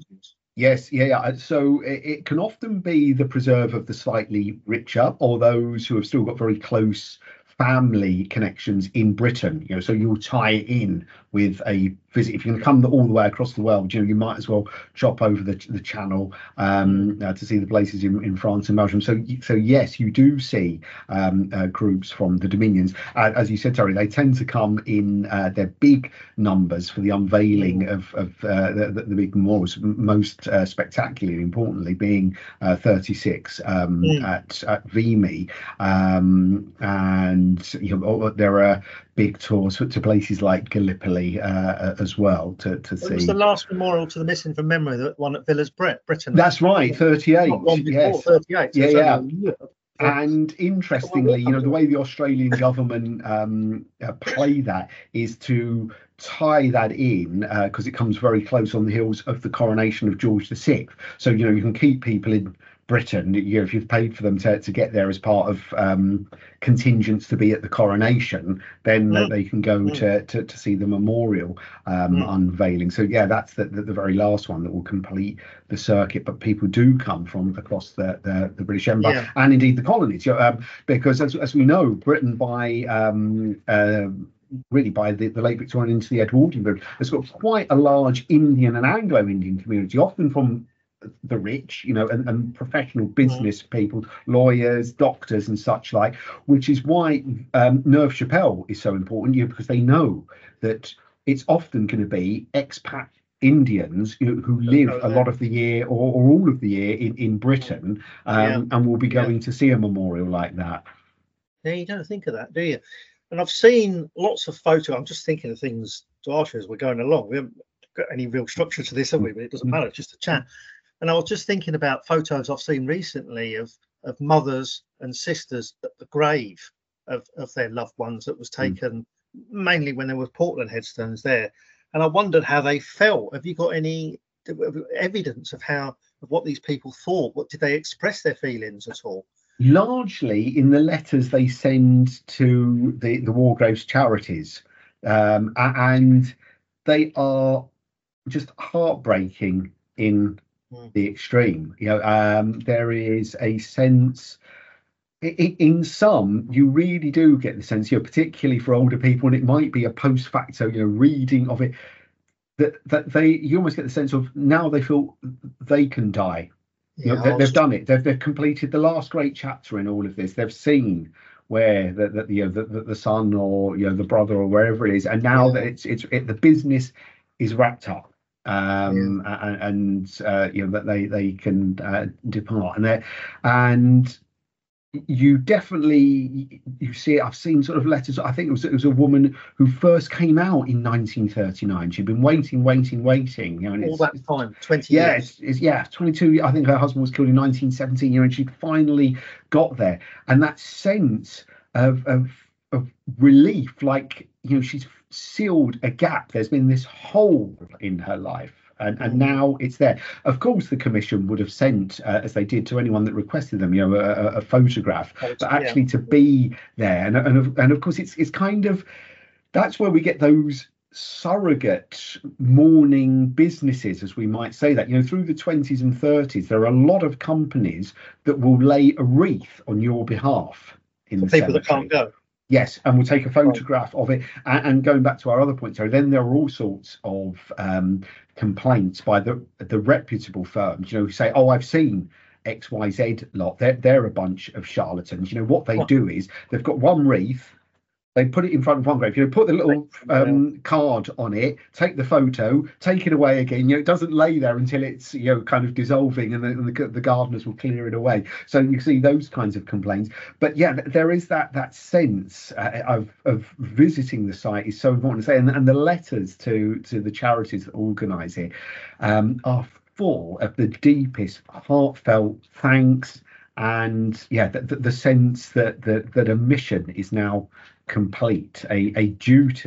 Yes, yeah, yeah. So it, it can often be the preserve of the slightly richer, or those who have still got very close family connections in Britain. You know, so you'll tie it in with a visit. If you're going to come all the way across the world, you know, you might as well chop over the the channel um, uh, to see the places in, in France and Belgium. So, so yes, you do see um, uh, groups from the Dominions. Uh, as you said, Terry, they tend to come in uh, their big numbers for the unveiling of, of uh, the, the, the big memorials, most uh, spectacularly, importantly, being uh, thirty-six um, mm. at, at Vimy. Um, and you know, there are big tours to places like Gallipoli uh, as well to, to see. It was the last memorial to the missing from memory, the one at Villas Brett, Britain. That's right, thirty-eight. One before, yes. thirty-eight. So yeah, yeah. And interestingly, you know, the way the Australian government um, uh, play that is to tie that in because uh, it comes very close on the heels of the coronation of George the Sixth. So, you know, you can keep people in Britain, you know, if you've paid for them to, to get there as part of um, contingents to be at the coronation, then mm. they can go mm. to, to to see the memorial um, mm. unveiling. So yeah, that's the, the the very last one that will complete the circuit. But people do come from across the the, the British Empire yeah. and indeed the colonies, you know, um, because as as we know, Britain by um, uh, really by the, the late Victorian into the Edwardian period has got quite a large Indian and Anglo-Indian community, often from the rich, you know, and, and professional business mm. people, lawyers, doctors and such like, which is why um, Neuve Chapelle is so important, you know, because they know that it's often going to be expat Indians you know, who live a lot of the year or, or all of the year in, in Britain um, yeah. and will be going yeah. to see a memorial like that. Yeah, you don't think of that, do you? And I've seen lots of photos. I'm just thinking of things to ask you as we're going along. We haven't got any real structure to this, have we? But it doesn't matter, it's just a chat. And I was just thinking about photos I've seen recently of of mothers and sisters at the grave of, of their loved ones that was taken mm. mainly when there were Portland headstones there. And I wondered how they felt. Have you got any evidence of how of what these people thought? What did they express their feelings at all? Largely in the letters they send to the, the War Graves charities. Um, and they are just heartbreaking in the extreme. You know, um, there is a sense in, in some you really do get the sense, you know, particularly for older people, and it might be a post facto, you know, reading of it, that that they you almost get the sense of now they feel they can die. You know, yeah, they, they've done it. They've they've completed the last great chapter in all of this. They've seen where the, the you know the, the, the son or you know the brother or wherever it is, and now yeah. that it's it's it, the business is wrapped up. um yeah. and, and uh you know that they they can uh, depart, and they and you definitely you see it. I've seen sort of letters. I think it was it was a woman who first came out in nineteen thirty-nine. She'd been waiting waiting waiting you know, and all that time twenty yeah years. It's, it's yeah twenty-two. I think her husband was killed in nineteen seventeen, you know, and she finally got there, and that sense of of of relief, like, you know, she's sealed a gap. There's been this hole in her life, and, and now it's there. Of course, the commission would have sent, uh, as they did to anyone that requested them, you know, a, a photograph, but actually yeah. to be there, and and of, and of course, it's it's kind of that's where we get those surrogate mourning businesses, as we might say that, you know, through the twenties and thirties, there are a lot of companies that will lay a wreath on your behalf in for the people cemetery. That can't go. Yes, and we'll take a photograph of it. And, and going back to our other point, so then there are all sorts of um, complaints by the the reputable firms, you know, who say, oh, I've seen X Y Z lot. They're, they're a bunch of charlatans. You know, what they what? do is they've got one wreath, they put it in front of one grave, you know, put the little um, card on it, take the photo, take it away again. You know, it doesn't lay there until it's, you know, kind of dissolving, and the, and the, the gardeners will clear it away. So you see those kinds of complaints. But yeah, there is that that sense uh, of of visiting the site is so important to say, and, and the letters to to the charities that organise it um, are full of the deepest heartfelt thanks, and yeah, the, the, the sense that, that that a mission is now complete, a, a duty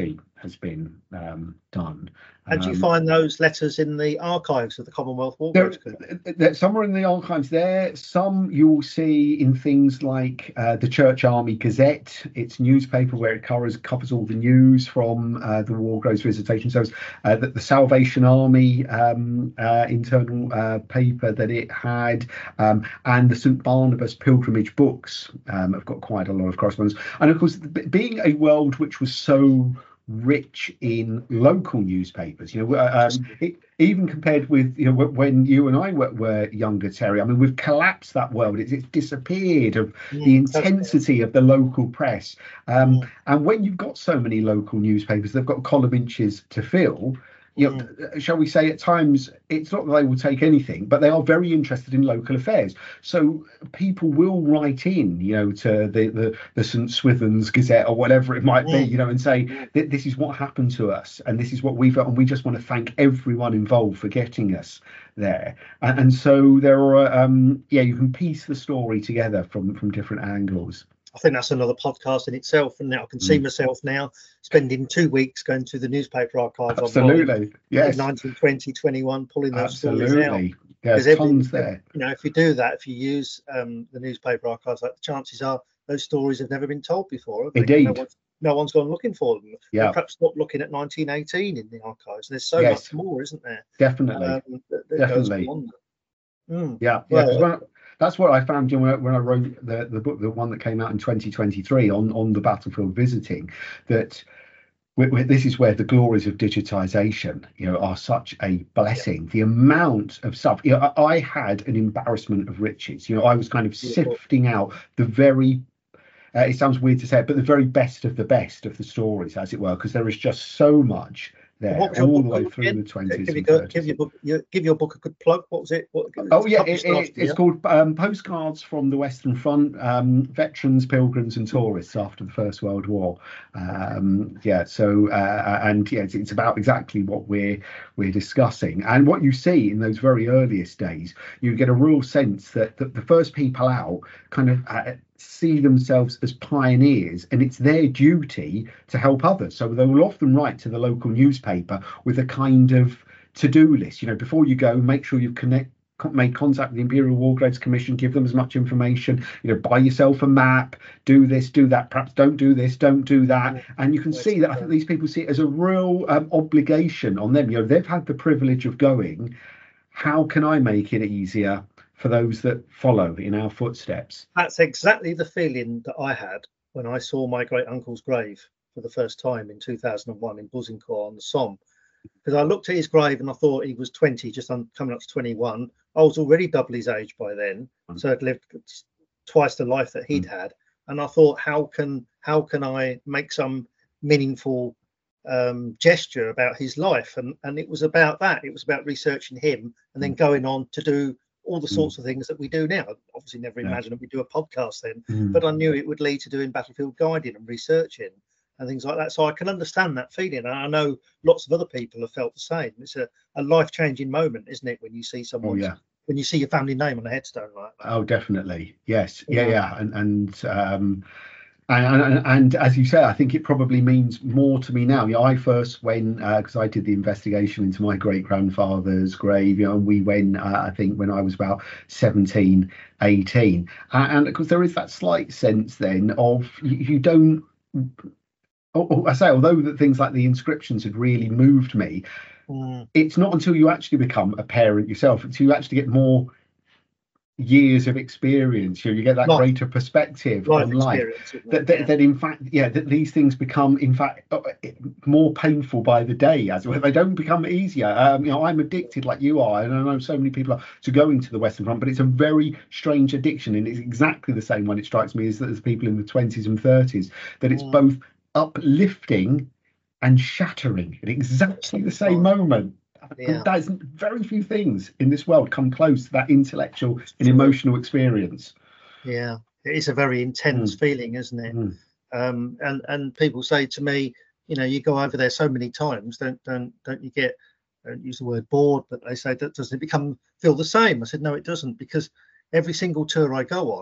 has been um, done. And do you Um, find those letters in the archives of the Commonwealth War There, Graves Commission? there, some are in the archives there. Some you will see in things like uh, the Church Army Gazette. It's newspaper where it covers covers all the news from uh, the War Graves Visitation Service. Uh, the, the Salvation Army um, uh, internal uh, paper that it had, um, and the Saint Barnabas Pilgrimage books um, have got quite a lot of correspondence. And of course, being a world which was so rich in local newspapers, you know, um, it, even compared with, you know, when you and I were, were younger, Terry. I mean, we've collapsed that world. It's, it's disappeared of Mm, the intensity of the local press. Um, Mm. and when you've got so many local newspapers, they've got column inches to fill. You know, Mm. shall we say, at times it's not that they will take anything, but they are very interested in local affairs. So people will write in, you know, to the the, the Saint Swithin's Gazette or whatever it might be, Mm. you know, and say that this is what happened to us and this is what we've got, and we just want to thank everyone involved for getting us there. And, and so there are, um, yeah, you can piece the story together from from different angles. I think that's another podcast in itself. And now I can see Mm. myself now spending two weeks going to the newspaper archives online Absolutely, in yes, nineteen twenty, twenty-one, pulling those stories out. absolutely. There's Because every- tons there. You know, if you do that, if you use um, the newspaper archives, like, the chances are those stories have never been told before. Have they? Indeed. No one's, no one's gone looking for them. Yeah. They perhaps not looking at nineteen eighteen in the archives. There's so Yes. much more, isn't there? Definitely. Um, that, that goes Definitely. beyond that. Mm. Yeah, yeah. 'cause Well, when I- that's what I found, you know, when I, when I wrote the, the book, the one that came out in twenty twenty-three on, on the battlefield visiting, that we, we, this is where the glories of digitization, you know, are such a blessing. The amount of stuff, you know, I, I had an embarrassment of riches. You know, I was kind of sifting out the very, uh, it sounds weird to say it, but the very best of the best of the stories, as it were, because there is just so much there What was your all the book way called through again? the twenties Give, and your, thirties. give your book, your, give your book a good plug. What was it? What, Oh yeah, it, published it, last it's year. called um, Postcards from the Western Front, um, Veterans, Pilgrims and Tourists After the First World War. Um, yeah, so uh, and yeah, it's, it's about exactly what we're we're discussing, and what you see in those very earliest days. You get a real sense that, that the first people out kind of uh, see themselves as pioneers, and it's their duty to help others. So they will often write to the local newspaper with a kind of to-do list. You know, before you go, make sure you've connect made contact with the Imperial War Graves Commission, give them as much information, you know, buy yourself a map, do this, do that, perhaps don't do this, don't do that. And you can see that I think these people see it as a real um, obligation on them. You know, they've had the privilege of going, how can I make it easier for those that follow in our footsteps? That's exactly the feeling that I had when I saw my great uncle's grave for the first time in two thousand one in Bouzincourt on the Somme. Because I looked at his grave and I thought he was twenty, just on, coming up to twenty-one. I was already double his age by then, so I'd lived twice the life that he'd had. And I thought, how can how can I make some meaningful um, gesture about his life? And and it was about that. It was about researching him and then going on to do all the sorts of things that we do now. Obviously, never Yeah. imagined we'd do a podcast then, Mm. but I knew it would lead to doing battlefield guiding and researching and things like that. So I can understand that feeling. And I know lots of other people have felt the same. It's a, a life-changing moment, isn't it, when you see someone, Oh yeah. when you see your family name on a headstone like that. Oh, definitely. Yes. Yeah, Yeah. yeah. And and um and, and and as you say, I think it probably means more to me now. You know, I first went because uh, I did the investigation into my great grandfather's grave. You know, and we went, uh, I think, when I was about seventeen, eighteen, uh, and because there is that slight sense then of you, you don't. Oh, oh, I say, although that things like the inscriptions had really moved me, Mm. it's not until you actually become a parent yourself, until you actually get more years of experience, you know, you get that Life. greater perspective Life on life. experience. isn't That, it? that, Yeah. that in fact, yeah, that these things become, in fact, uh, more painful by the day, as well. They don't become easier. Um, you know, I'm addicted like you are, and I know so many people are to going to the Western Front, but it's a very strange addiction, and it's exactly the same one. It strikes me as as people in the twenties and thirties, that it's Mm. both uplifting and shattering at exactly the same moment. Yeah. There's very few things in this world come close to that intellectual and emotional experience. Yeah, it is a very intense feeling, isn't it? Mm. Um, and and people say to me, you know, you go over there so many times, don't don't don't you get, don't use the word bored, but they say that doesn't it become feel the same? I said no, it doesn't, because every single tour I go on,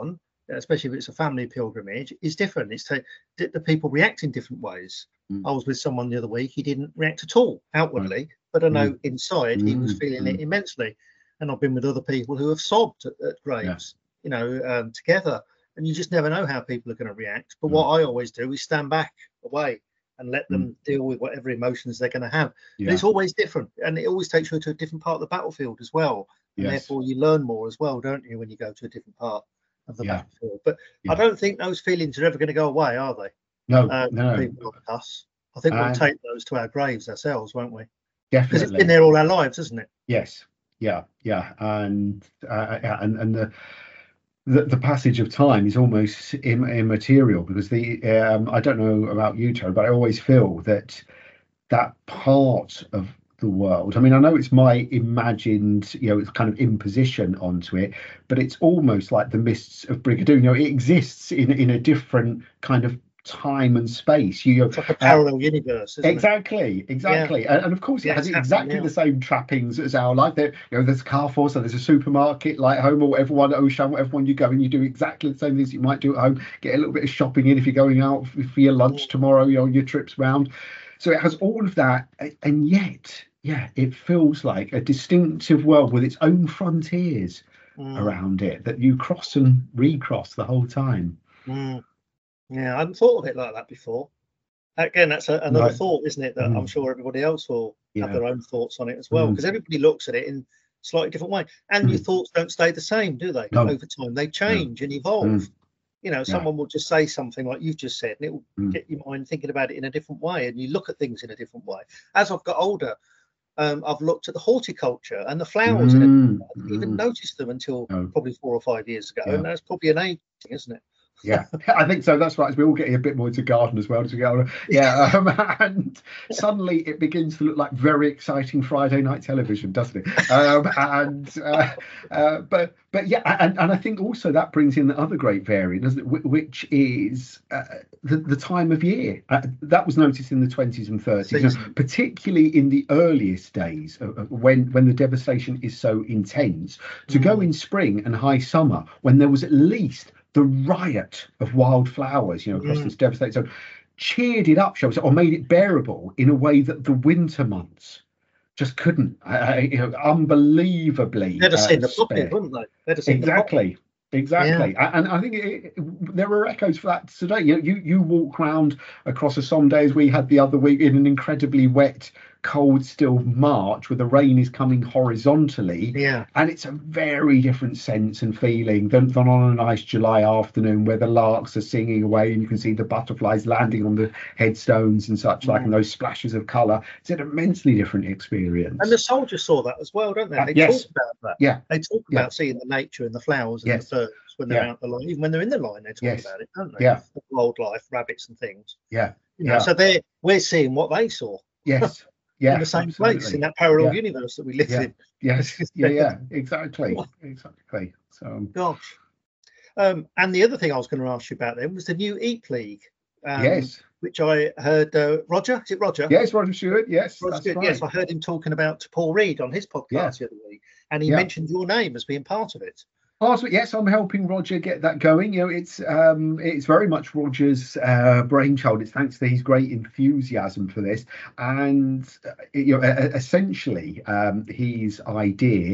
especially if it's a family pilgrimage, is different. It's to, the people react in different ways. Mm. I was with someone the other week, he didn't react at all outwardly, right. but I know mm. inside mm. he was feeling mm. it immensely. And I've been with other people who have sobbed at, at graves, yeah. you know, um, together. And you just never know how people are going to react. But mm. what I always do is stand back away and let them mm. deal with whatever emotions they're going to have. Yeah. But it's always different. And it always takes you to a different part of the battlefield as well. And yes. therefore you learn more as well, don't you, when you go to a different part of the yeah. battlefield. But yeah. I don't think those feelings are ever going to go away, are they? No, uh, no. People like us. I think uh, we'll take those to our graves ourselves, won't we? Definitely. Because it's been there all our lives, hasn't it? Yes. Yeah. Yeah. And uh, and and the The, the passage of time is almost Im- immaterial because the um, I don't know about you, Terry, but I always feel that that part of the world, I mean, I know it's my imagined, you know, it's kind of imposition onto it, but it's almost like the mists of Brigadoon. You know, it exists in in a different kind of time and space. You know, it's like a parallel uh, universe, isn't exactly it? exactly yeah. and, and of course it yeah, has exactly yeah. the same trappings as our life. There, you know, there's a car force, so there's a supermarket like home, or whatever one, Auchan, whatever one you go and you do exactly the same things you might do at home. Get a little bit of shopping in if you're going out for your lunch tomorrow, you know, your trips round. So it has all of that, and yet yeah it feels like a distinctive world with its own frontiers mm. around it that you cross and recross the whole time. mm. Yeah, I hadn't thought of it like that before. Again, that's a, another right. thought, isn't it? That mm. I'm sure everybody else will yeah. have their own thoughts on it as well, because mm. everybody looks at it in a slightly different way. And mm. your thoughts don't stay the same, do they? No. Over time, they change no. and evolve. Mm. You know, yeah. someone will just say something like you've just said, and it will mm. get your mind thinking about it in a different way, and you look at things in a different way. As I've got older, um, I've looked at the horticulture and the flowers, mm. and I didn't even notice them until no. probably four or five years ago, yeah. and that's probably an age thing, isn't it? Yeah, I think so. That's right. As we're all getting a bit more into garden as well as we get older. Yeah, um, and suddenly it begins to look like very exciting Friday night television, doesn't it? Um, and uh, uh, but but yeah, and, and I think also that brings in the other great variant, doesn't it? Which is uh, the the time of year. Uh, that was noticed in the twenties and thirties, you know, particularly in the earliest days of, of when when the devastation is so intense. To mm. go in spring and high summer when there was at least the riot of wildflowers, you know, across mm. this devastating zone, cheered it up, shall we say, or made it bearable in a way that the winter months just couldn't. Uh, you know, unbelievably. They'd have uh, seen the poppies, wouldn't they? They'd have seen exactly. The Exactly, yeah. and I think it, it, there are echoes for that today. You you you walk around across a some days we had the other week in an incredibly wet, cold, still March, where the rain is coming horizontally. Yeah, and it's a very different sense and feeling than, than on a nice July afternoon where the larks are singing away and you can see the butterflies landing on the headstones and such like, mm. and those splashes of colour. It's an immensely different experience. And the soldiers saw that as well, don't they? They uh, yes. talk about that. Yeah, they talk yeah. about seeing the nature and the flowers and yes. the birds when they're yeah. out the line. Even when they're in the line, they talk yes. about it, don't they? Yeah, the wildlife, rabbits and things. Yeah, you know, yeah. so they we're seeing what they saw. Yes. Yeah, in the same absolutely. place, in that parallel yeah. universe that we live yeah. in. Yes, yeah, yeah, exactly, exactly. So, gosh. Um, and the other thing I was going to ask you about then was the new Eat League. Um, yes. Which I heard, uh, Roger, is it Roger? Yes, Roger Stewart, yes. Roger that's Stewart, right. Yes, I heard him talking about Paul Reed on his podcast yeah. the other week, and he yeah. mentioned your name as being part of it. Oh, yes, I'm helping Roger get that going. You know, it's um, it's very much Roger's uh, brainchild. It's thanks to his great enthusiasm for this, and uh, you know, essentially, um, his idea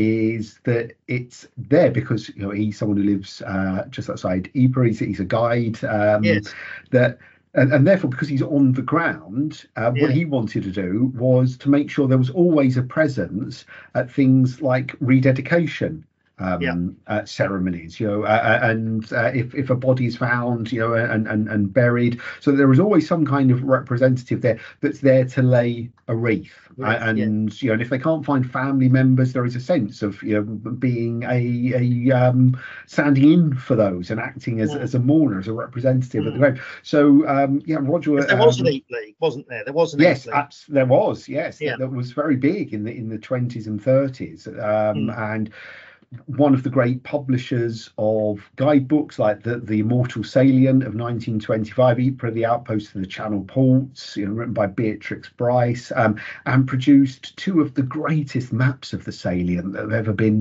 is that it's there because you know he's someone who lives uh, just outside Ypres. He's, he's a guide. Um, yes. That. And, and therefore, because he's on the ground, uh, yeah. what he wanted to do was to make sure there was always a presence at things like rededication um, yeah. uh, ceremonies, you know, uh, and uh, if, if a body is found, you know, and, and, and buried, so there is always some kind of representative there that's there to lay a wreath. Right, uh, and, yeah. you know, and if they can't find family members, there is a sense of, you know, being a, a um, standing in for those and acting as, yeah. as a mourner, as a representative mm. of the grave. So, um, yeah, Roger. There um, was an Eat League, wasn't there? There was an yes, Eat League. Yes, there was. Yes, yeah. that, that was very big in the in the twenties and thirties, um, mm. and. One of the great publishers of guidebooks like the, the Immortal Salient of nineteen twenty-five, Ypres, the Outpost of the Channel Ports, you know, written by Beatrix Bryce, um, and produced two of the greatest maps of the salient that have ever been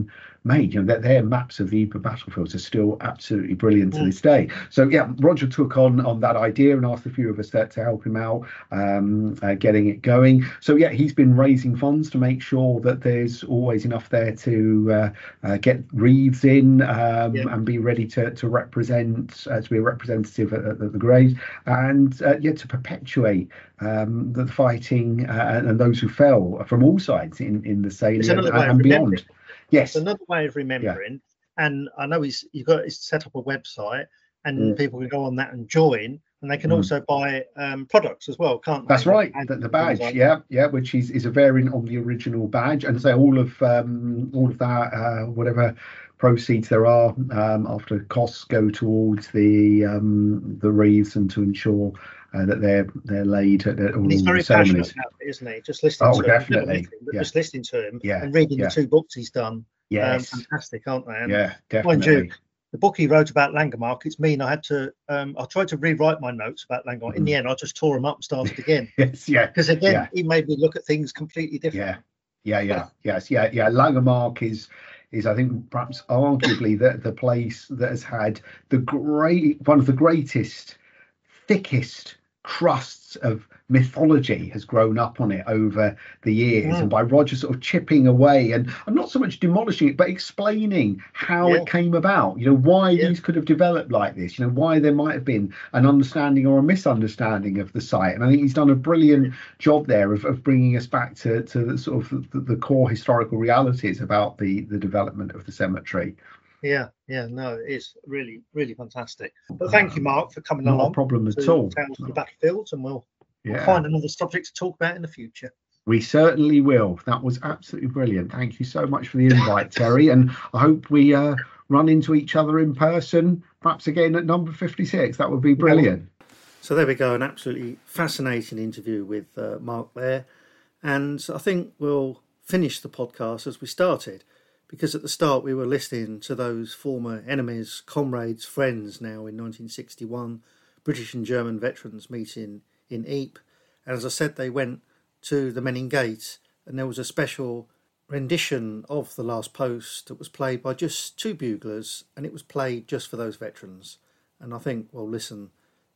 made. You know, that their maps of the Ypres battlefields are still absolutely brilliant to this day. So yeah, Roger took on on that idea and asked a few of us to, to help him out um, uh, getting it going. So yeah, he's been raising funds to make sure that there's always enough there to uh, uh, get wreaths in um, yeah. and be ready to to represent uh, to be a representative at, at the graves, and uh, yeah, to perpetuate um, the fighting uh, and those who fell from all sides in in the salient and, and beyond. Yes, it's another way of remembering. Yeah. And I know he's you've got he's set up a website, and mm. people can go on that and join, and they can mm. also buy um, products as well, can't they? That's right. The, the badge, like yeah, yeah, which is, is a variant on the original badge, and so all of um, all of that, uh, whatever proceeds there are um, after costs go towards the um, the wreaths and to ensure uh, that they're they're laid at, at all he's very the ceremonies. Passionate about it, isn't he? Just listening oh, to definitely. him, but yeah. just listening to him yeah. and reading yeah. the two books he's done. Yes, um, fantastic, aren't they? And yeah, definitely. Mind you, the book he wrote about Langemarck, it's mean I had to. Um, I tried to rewrite my notes about Langemarck. Mm. In the end, I just tore them up and started again. yes, yeah. Because again, yeah. he made me look at things completely different. Yeah, yeah, yeah, yes, yeah, yeah. Langemarck is. is I think perhaps arguably the, the place that has had the great one of the greatest, thickest crusts of mythology has grown up on it over the years, mm. and by Roger sort of chipping away and, and not so much demolishing it, but explaining how yeah. it came about, you know, why yeah. these could have developed like this, you know, why there might have been an understanding or a misunderstanding of the site. And I think he's done a brilliant job there of, of bringing us back to, to the sort of the, the core historical realities about the, the development of the cemetery. Yeah, yeah, no, it's really, really fantastic. But thank you, Mark, for coming along. No problem at all. Tales of the Battlefields, and we'll, yeah. we'll find another subject to talk about in the future. We certainly will. That was absolutely brilliant. Thank you so much for the invite, Terry. And I hope we uh, run into each other in person, perhaps again at number fifty-six. That would be brilliant. So there we go, an absolutely fascinating interview with uh, Mark there. And I think we'll finish the podcast as we started, because at the start we were listening to those former enemies, comrades, friends now in nineteen sixty-one, British and German veterans meeting in Ypres. And as I said, they went to the Menin Gate, and there was a special rendition of The Last Post that was played by just two buglers, and it was played just for those veterans. And I think we'll listen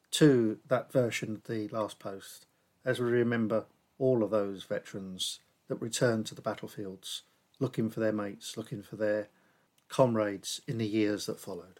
to that version of The Last Post as we remember all of those veterans that returned to the battlefields, looking for their mates, looking for their comrades in the years that followed.